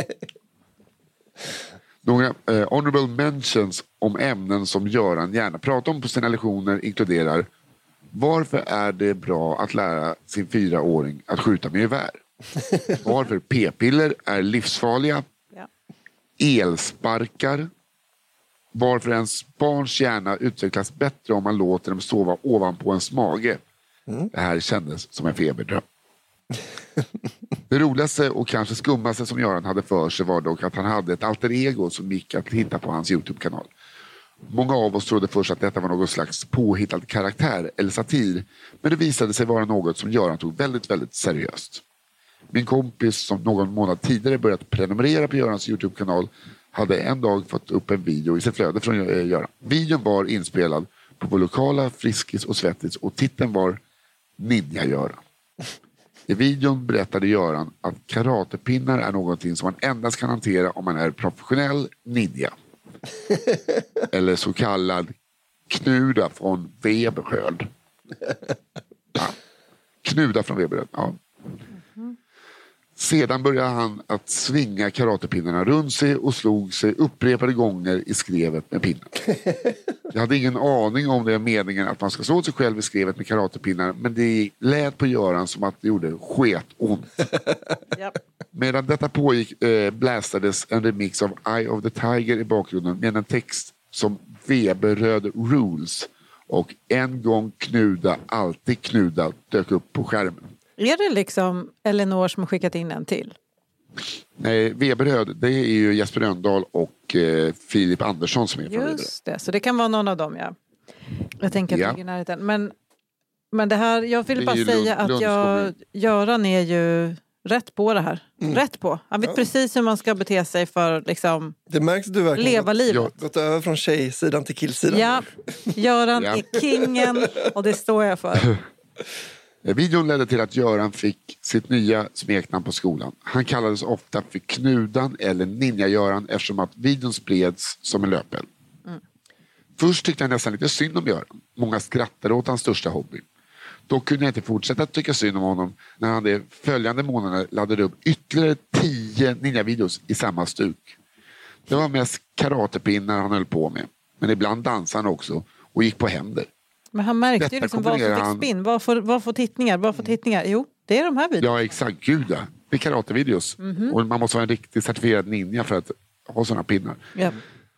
S9: Några eh, honorable mentions om ämnen som Göran gärna pratar om på sina lektioner inkluderar: varför är det bra att lära sin fyraåring att skjuta med gevär? Varför p-piller är livsfarliga?
S7: Ja.
S9: Elsparkar. Varför ens barns hjärna utvecklas bättre om man låter dem sova ovanpå ens mage.
S8: Mm.
S9: Det här kändes som en feberdröm. Det roligaste och kanske skummaste som Göran hade för sig var dock att han hade ett alter ego som gick att hitta på hans YouTube-kanal. Många av oss trodde först att detta var någon slags påhittad karaktär eller satir, men det visade sig vara något som Göran tog väldigt, väldigt seriöst. Min kompis som någon månad tidigare börjat prenumerera på Görans YouTube-kanal hade en dag fått upp en video i sitt flöde från Göran. Videon var inspelad på vår lokala Friskis och Svettis och titeln var Ninja-Göran. I videon berättade Göran att karatepinnar är någonting som man endast kan hantera om man är professionell ninja. Eller så kallad knuda från Weberhöd. Ja. Knuda från Weberhöd, ja. Sedan började han att svinga karatepinnarna runt sig och slog sig upprepade gånger i skrevet med pinnen. Jag hade ingen aning om det är meningen att man ska slå sig själv i skrevet med karatepinnar, men det lät på Göran som att det gjorde sketont. Yep. Medan detta pågick eh, blästades en remix av Eye of the Tiger i bakgrunden med en text som Weberröd Rules och en gång knuda, alltid knuda dök upp på skärmen. Är
S7: det liksom Elinor som har skickat in en till?
S9: Nej, Weberröd, det är ju Jesper Rönndahl och eh, Filip Andersson som är från Weberröd.
S7: Just det, så det kan vara någon av dem, ja. Jag tänker att ja. det är i närheten. Men, men det här, jag vill bara säga Lund, att jag, Göran är ju rätt på det här. Mm. Rätt på. Han vet ja. precis hur man ska bete sig för liksom
S8: det märks du verkligen
S7: leva
S8: gått,
S7: livet.
S8: Gått över från tjejsidan till killsidan.
S7: Ja, Göran ja. är kingen och det står jag för.
S9: Videon ledde till att Göran fick sitt nya smeknamn på skolan. Han kallades ofta för Knudan eller Ninja-Göran eftersom att videon spreds som en löpeld. Mm. Först tyckte jag nästan lite synd om Göran. Många skrattade åt hans största hobby. Då kunde jag inte fortsätta att tycka synd om honom när han de följande månaderna laddade upp ytterligare tio ninja-videos i samma stuk. Det var mest karatepinnar han höll på med. Men ibland dansade han också och gick på händer.
S7: Men han märkte ju liksom vad som fick spinn. Vad får, vad får tittningar? Vad får tittningar? Jo, det är de här videorna.
S9: Ja, exakt. Gud, ja. Det är karatevideos. Mm-hmm. Och man måste vara en riktigt certifierad ninja för att ha sådana pinnar. Ja.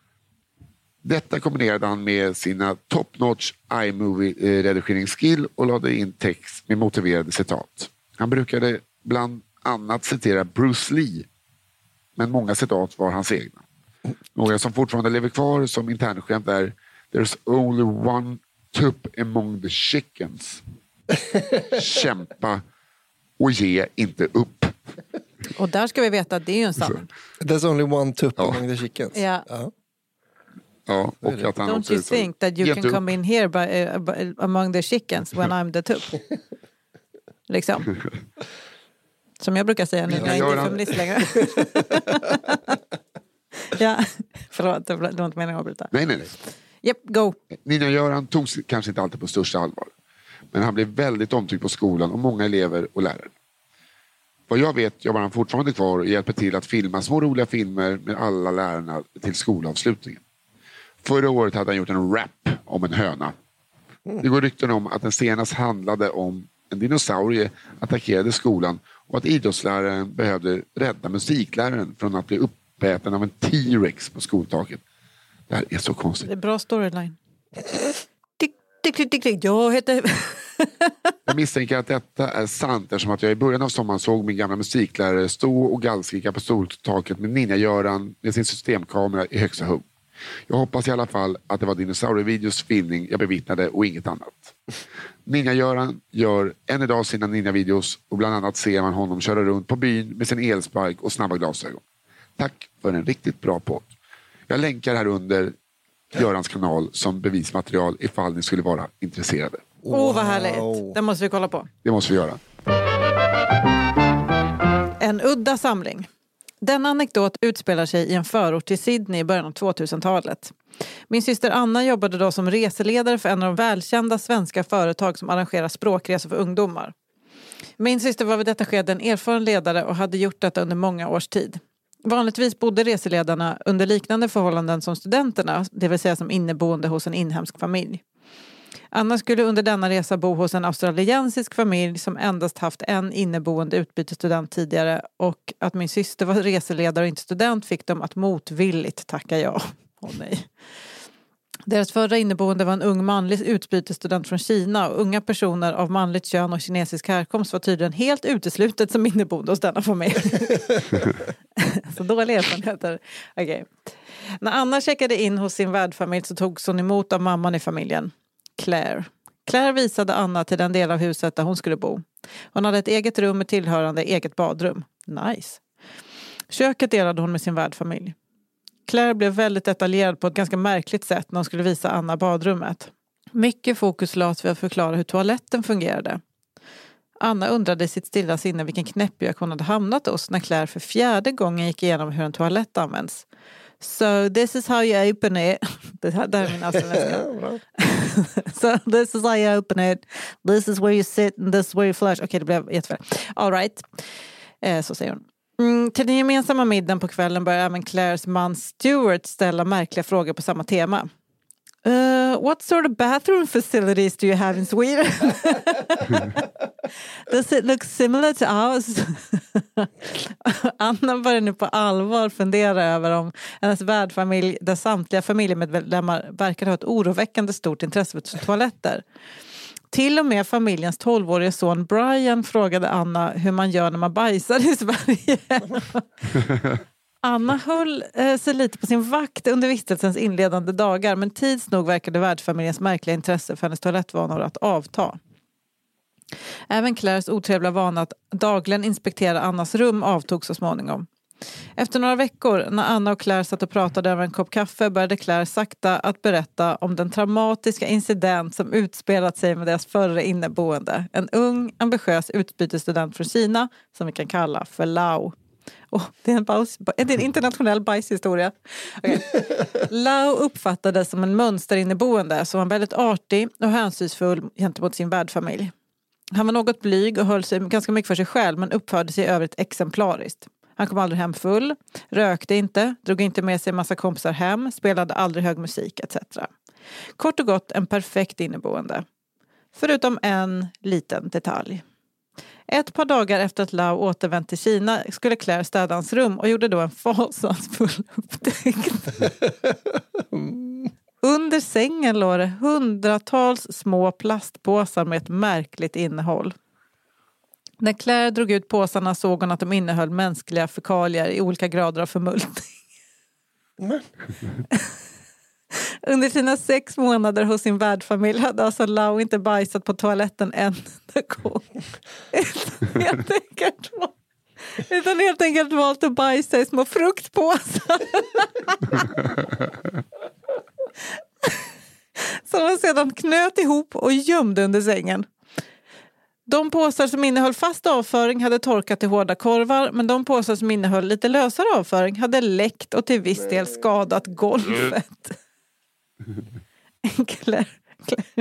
S9: Detta kombinerade han med sina top-notch iMovie-redigeringsskill och lade in text med motiverade citat. Han brukade bland annat citera Bruce Lee. Men många citat var hans egna. Några som fortfarande lever kvar som internskämt är There's only one tupp among the chickens. Kämpa och ge inte upp.
S7: Och där ska vi veta att det är ju en sanning.
S8: There's only one tupp ja. among the chickens.
S7: Ja.
S8: Ja.
S9: Ja, och att han
S7: Don't you think that you can upp. come in here by, uh, by, among the chickens when I'm the tupp? Liksom. Som jag brukar säga nu när jag inte är feminist längre. Ja, förlåt, det var inte meningen att avbryta.
S9: Nej, nej, nej.
S7: Yep, go.
S9: Ninja-Göran tog kanske inte alltid på största allvar. Men han blev väldigt omtyckt på skolan och många elever och lärare. Vad jag vet jobbar han fortfarande kvar och hjälper till att filma små roliga filmer med alla lärarna till skolavslutningen. Förra året hade han gjort en rap om en höna. Det går rykten om att den senast handlade om en dinosaurie attackerade skolan och att idrottsläraren behövde rädda musikläraren från att bli uppäten av en T-rex på skoltaket. Det här är så konstigt.
S7: Det är bra storyline. Tick, tick, tick, tick, tick. Jag heter...
S9: Jag misstänker att detta är sant eftersom att jag i början av sommaren såg min gamla musiklärare stå och gallskrika på skoltaket med Ninja-Göran med sin systemkamera i högsta hugg. Jag hoppas i alla fall att det var dinosaurievideos filmning jag bevittnade och inget annat. Ninja-Göran gör än idag sina ninja-videos och bland annat ser man honom köra runt på byn med sin elspark och snabba glasögon. Tack för en riktigt bra podd. Jag länkar här under Görans kanal som bevismaterial ifall ni skulle vara intresserade.
S7: Åh, oh, vad härligt. Det måste vi kolla på.
S9: Det måste vi göra.
S7: En udda samling. Denna anekdot utspelar sig i en förort till Sydney i början av tvåtusentalet. Min syster Anna jobbade då som reseledare för en av de välkända svenska företag som arrangerar språkresor för ungdomar. Min syster var vid detta skede en erfaren ledare och hade gjort detta under många års tid. Vanligtvis bodde reseledarna under liknande förhållanden som studenterna, det vill säga som inneboende hos en inhemsk familj. Anna skulle under denna resa bo hos en australiensisk familj som endast haft en inneboende utbytesstudent tidigare och att min syster var reseledare och inte student fick dem att motvilligt tacka ja. Åh nej. Deras förra inneboende var en ung manlig utbytesstudent från Kina och unga personer av manligt kön och kinesisk härkomst var tydligen helt uteslutet som inneboende hos denna familj. Så dåliga erfarenheter. Okej. Okay. När Anna checkade in hos sin värdfamilj så togs hon emot av mamman i familjen. Claire. Claire visade Anna till den del av huset där hon skulle bo. Hon hade ett eget rum med tillhörande eget badrum. Nice. Köket delade hon med sin värdfamilj. Claire blev väldigt detaljerad på ett ganska märkligt sätt när hon skulle visa Anna badrummet. Mycket fokus lades vid att förklara hur toaletten fungerade. Anna undrade i sitt stilla sinne vilken knäppjök hon hade hamnat hos när Claire för fjärde gången gick igenom hur en toalett används. So this is how you open it. Det här, det här är min astroläska. So this is how you open it. This is where you sit and this is where you flush. Okej, okay, det blev jättefel. All right. Eh, så säger hon. Mm, till den gemensamma middagen på kvällen börjar även Claires man Stuart ställa märkliga frågor på samma tema. Uh, what sort of bathroom facilities do you have in Sweden? Does it look similar to ours? Anna börjar nu på allvar fundera över om hennes värdfamilj, där samtliga familjemedlemmar verkar ha ett oroväckande stort intresse för toaletter. Till och med familjens tolvåriga son Brian frågade Anna hur man gör när man bajsar i Sverige. Anna höll eh, sig lite på sin vakt under vistelsens inledande dagar, men tids nog verkade värdfamiljens märkliga intresse för hennes toalettvanor att avta. Även Claires otrevliga vana att dagligen inspektera Annas rum avtog så småningom. Efter några veckor, när Anna och Claire satt och pratade över en kopp kaffe, började Claire sakta att berätta om den traumatiska incident som utspelat sig med deras förre inneboende. En ung, ambitiös utbytesstudent från Kina, som vi kan kalla för Lau. Oh, det, är en baus, det är en internationell bajshistoria. Okay. Lau uppfattades som en mönsterinneboende som var väldigt artig och hänsynsfull gentemot sin värdfamilj. Han var något blyg och höll sig ganska mycket för sig själv, men uppförde sig i övrigt exemplariskt. Han kom aldrig hem full, rökte inte, drog inte med sig en massa kompisar hem, spelade aldrig hög musik et cetera. Kort och gott en perfekt inneboende. Förutom en liten detalj. Ett par dagar efter att Lau återvänt till Kina skulle Claire städa hans rum och gjorde då en fasansfull upptäckt. Under sängen låg det hundratals små plastpåsar med ett märkligt innehåll. När Claire drog ut påsarna såg hon att de innehöll mänskliga fekalier i olika grader av förmultning. Mm. Under sina sex månader hos sin värdfamilj hade alltså Lau inte bajsat på toaletten en enda gång. Helt enkelt, utan helt enkelt valt att bajsa i små fruktpåsar. Som han sedan knöt ihop och gömde under sängen. De påsar som innehöll fast avföring hade torkat i hårda korvar, men de påsar som innehöll lite lösare avföring hade läckt och till viss del skadat golvet. Claire, Claire.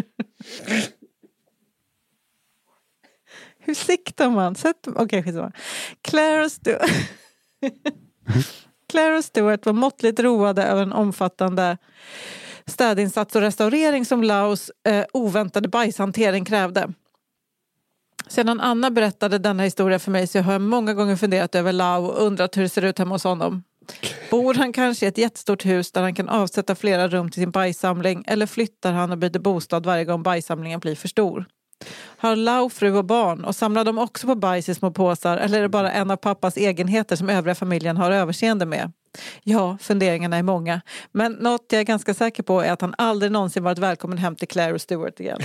S7: Hur siktar man? Sätt... Okej, okay, Claire och Stuart. Claire och Stuart var måttligt roade över en omfattande städinsats och restaurering som Laos eh, oväntade bajshantering krävde. Sedan Anna berättade denna historia för mig så har jag många gånger funderat över Lau och undrat hur det ser ut hemma hos honom. Bor han kanske i ett jättestort hus där han kan avsätta flera rum till sin bajssamling, eller flyttar han och byter bostad varje gång bajssamlingen blir för stor? Har Lau fru och barn och samlar de också på bajs i små påsar, eller är det bara en av pappas egenheter som övriga familjen har överseende med? Ja, funderingarna är många. Men något jag är ganska säker på är att han aldrig någonsin varit välkommen hem till Claire och Stuart igen.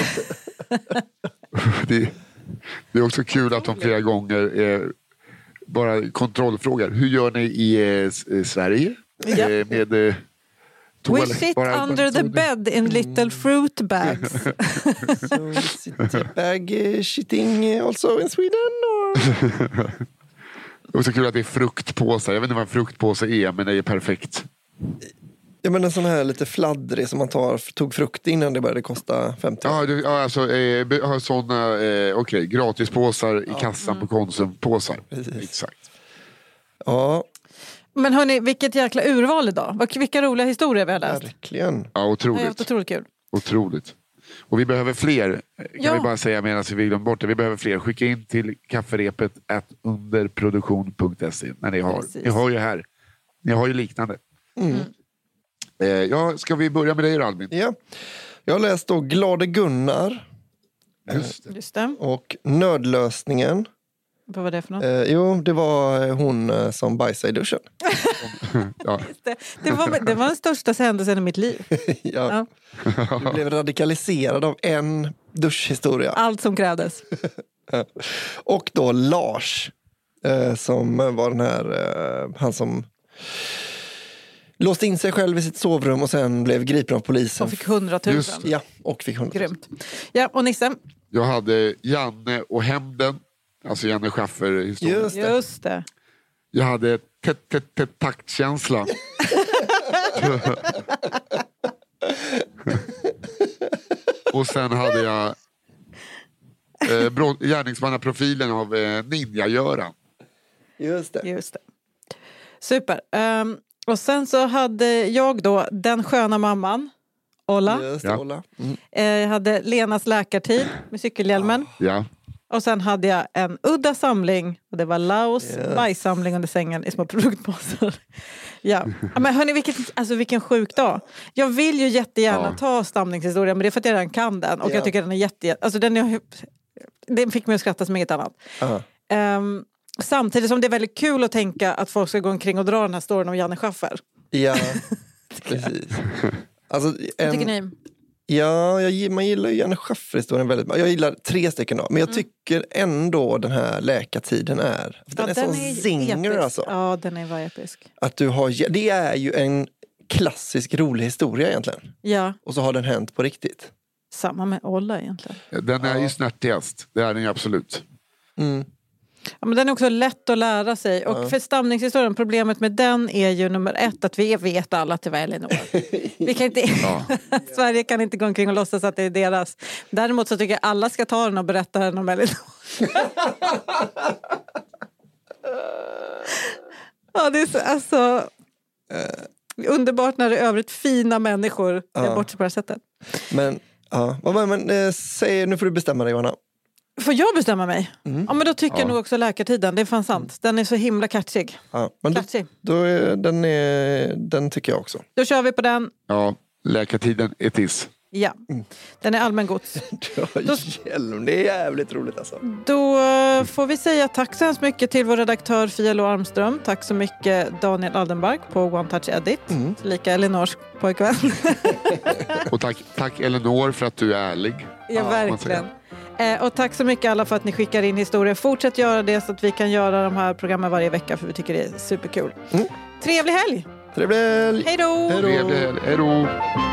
S9: det, det är också kul att de flera gånger är bara kontrollfrågor. Hur gör ni i eh, Sverige?
S7: Ja.
S9: Eh, med eh,
S7: We shit bara, under the bed in little fruit bags.
S8: So is it bag uh, shitting also in Sweden? Or?
S9: Det är också kul att det är fruktpåsar. Jag vet inte vad en fruktpåse är, men det är perfekt.
S8: Ja, men en sån här lite fladdrig som man tar, tog frukt innan det började kosta femtio.
S9: Ja, du, ja alltså eh, har såna eh, okej, okay, gratispåsar i kassan mm. på Konsumpåsar. Precis. Exakt.
S8: Ja.
S7: Men hörni, vilket jäkla urval idag. Vilka roliga historier vi har läst.
S8: Verkligen.
S9: Ja, otroligt.
S7: Det är otroligt kul.
S9: Otroligt. Och vi behöver fler, kan
S7: ja.
S9: vi bara säga medan vi glömmer bort det. Vi behöver fler. Skicka in till kafferepet at underproduktion punkt se när ni har. Ni har ju här. Ni har ju liknande. Mm. Eh, ja, ska vi börja med dig, Albin?
S8: Ja. Jag har läst då Glade Gunnar.
S7: Just det. Just det.
S8: Och Nödlösningen.
S7: Vad var det för något?
S8: Eh, jo, det var hon eh, som bajsade i duschen.
S9: ja.
S7: det. Det, var, det var den största händelsen i mitt liv.
S8: ja. ja. Du blev radikaliserad av en duschhistoria.
S7: Allt som krävdes.
S8: Och då Lars, eh, som var den här, eh, han som låste in sig själv i sitt sovrum och sen blev gripen av polisen.
S7: Och fick hundratusen.
S8: Ja, och fick hundratusen.
S7: Grymt. Ja, och Nisse?
S9: Jag hade Janne och hämnden. Alltså Janne Schaffer-historien.
S8: Just det.
S7: Just det.
S9: Jag hade taktkänsla. Och sen hade jag eh, brott, gärningsmannaprofilen av eh, Ninja-Göran.
S8: Just det.
S7: Just det. Super. Um, och sen så hade jag då den sköna mamman, Olla.
S8: Just det,
S9: Ja.
S8: Olla. Mm.
S7: Eh, jag hade Lenas läkartid med cykelhjälmen.
S9: Ja.
S7: Och sen hade jag en udda samling. Och det var Laos
S8: Yes.
S7: bajssamling under sängen i små produktpåsar. Ja. Ja, men hörni, vilken, alltså, vilken sjuk dag. Jag vill ju jättegärna
S9: Ja.
S7: ta stamningshistorien. Men det är för att jag redan kan den. Och
S8: Ja.
S7: jag tycker den är jätte... Alltså, den, är, den fick mig att skratta som inget annat.
S8: Aha.
S7: Um, samtidigt som det är väldigt kul att tänka att folk ska gå omkring och dra den här storyn om Janne Schaffer.
S8: Ja, precis. Alltså,
S7: Vad
S8: en,
S7: tycker ni?
S8: ja, jag, man gillar ju Janne Schaffer-historien väldigt mycket. Jag gillar tre stycken då. Men jag tycker ändå den här läkartiden är... För den är sån zinger
S7: episk.
S8: alltså.
S7: Ja, den är var episk.
S8: Att du har, det är ju en klassisk rolig historia egentligen.
S7: Ja,
S8: Och så har den hänt på riktigt.
S7: samma med Olla egentligen.
S9: Den är ju snärtigast. Det är den ju absolut.
S8: Mm.
S7: Ja, men den är också lätt att lära sig. Och
S8: Ja.
S7: för stamningshistorien, problemet med den är ju nummer ett att vi vet alla att det var Elinor. Vi kan inte,
S9: Ja.
S7: Sverige kan inte gå omkring och låtsas att det är deras. Däremot så tycker jag alla ska ta den och berätta den om Elinor. Ja, det är så, alltså... underbart när det är övrigt fina människor är
S8: Ja.
S7: bort sig på det här sättet.
S8: Men, ja. Vad- Men, eh, säg, nu får du bestämma dig, Johanna.
S7: Får jag bestämma mig?
S8: Mm.
S7: Ja, men då tycker
S9: Ja.
S7: jag nog också läkartiden. Det är fan sant. Den är så himla catchig.
S8: Ja, men då,
S7: Catchy.
S8: då är, den, är, den tycker jag också.
S7: Då kör vi på den.
S9: Ja, läkartiden är tiss.
S7: Ja, den är allmängods.
S8: Du har hjälm, det är jävligt roligt alltså.
S7: Då eh, får vi säga tack så hemskt mycket till vår redaktör Fia Lo Armström. Tack så mycket Daniel Aldenbark på One Touch Edit.
S8: Mm.
S7: Lika Elinors pojkvän.
S9: Och tack, tack Elinor för att du är ärlig.
S7: Ja,
S9: man
S7: verkligen. Eh, och tack så mycket alla för att ni skickar in historier. Fortsätt göra det så att vi kan göra de här programmen varje vecka, för vi tycker det är superkul.
S8: Mm.
S7: Trevlig helg!
S8: Trevlig helg!
S7: Hej då!
S8: Hej då!
S9: Trevlig helg. Hej då!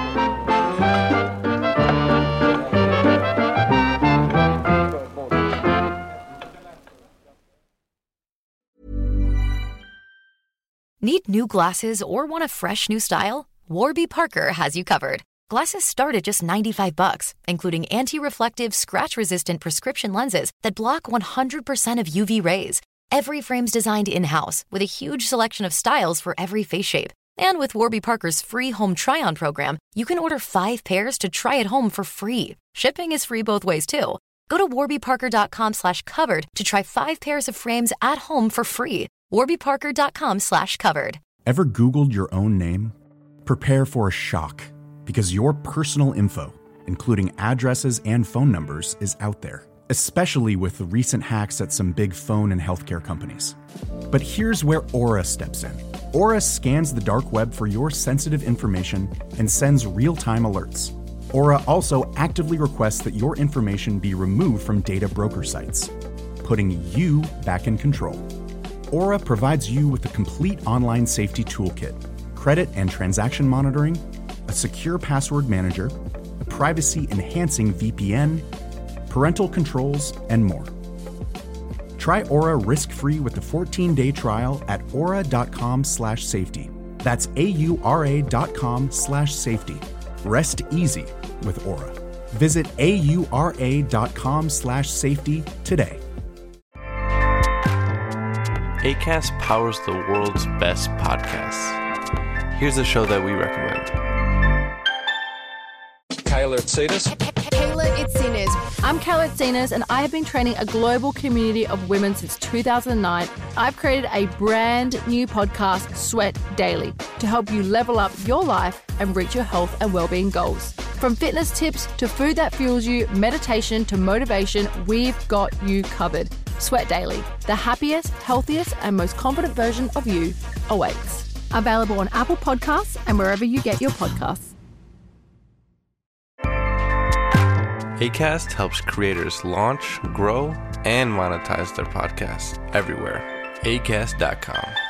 S2: Need new glasses or want a fresh new style? Warby Parker has you covered. Glasses start at just ninety-five bucks, including anti-reflective, scratch-resistant prescription lenses that block one hundred percent of U V rays. Every frame's designed in-house with a huge selection of styles for every face shape. And with Warby Parker's free home try-on program, you can order five pairs to try at home for free. Shipping is free both ways, too. Go to warbyparker.com slash covered to try five pairs of frames at home for free. warbyparker.com slash covered.
S4: Ever Googled your own name? Prepare for a shock, because your personal info, including addresses and phone numbers, is out there, especially with the recent hacks at some big phone and healthcare companies. But here's where Aura steps in. Aura scans the dark web for your sensitive information and sends real-time alerts. Aura also actively requests that your information be removed from data broker sites, putting you back in control. Aura provides you with a complete online safety toolkit, credit and transaction monitoring, a secure password manager, a privacy-enhancing V P N, parental controls, and more. Try Aura risk-free with a fourteen-day trial at aura.com slash safety. That's A-U-R-A dot com slash safety. Rest easy with Aura. Visit A-U-R-A dot com slash safety today.
S10: Acast powers the world's best podcasts. Here's a show that we recommend.
S11: Kayla Itsinas.
S12: Kayla Itsinas. I'm Kayla Itsinas, and I have been training a global community of women since two thousand nine. I've created a brand new podcast, Sweat Daily, to help you level up your life and reach your health and well-being goals. From fitness tips to food that fuels you, meditation to motivation, we've got you covered. Sweat Daily, the happiest, healthiest, and most confident version of you awaits. Available on Apple Podcasts and wherever you get your podcasts.
S10: Acast helps creators launch, grow, and monetize their podcasts everywhere. acast dot com.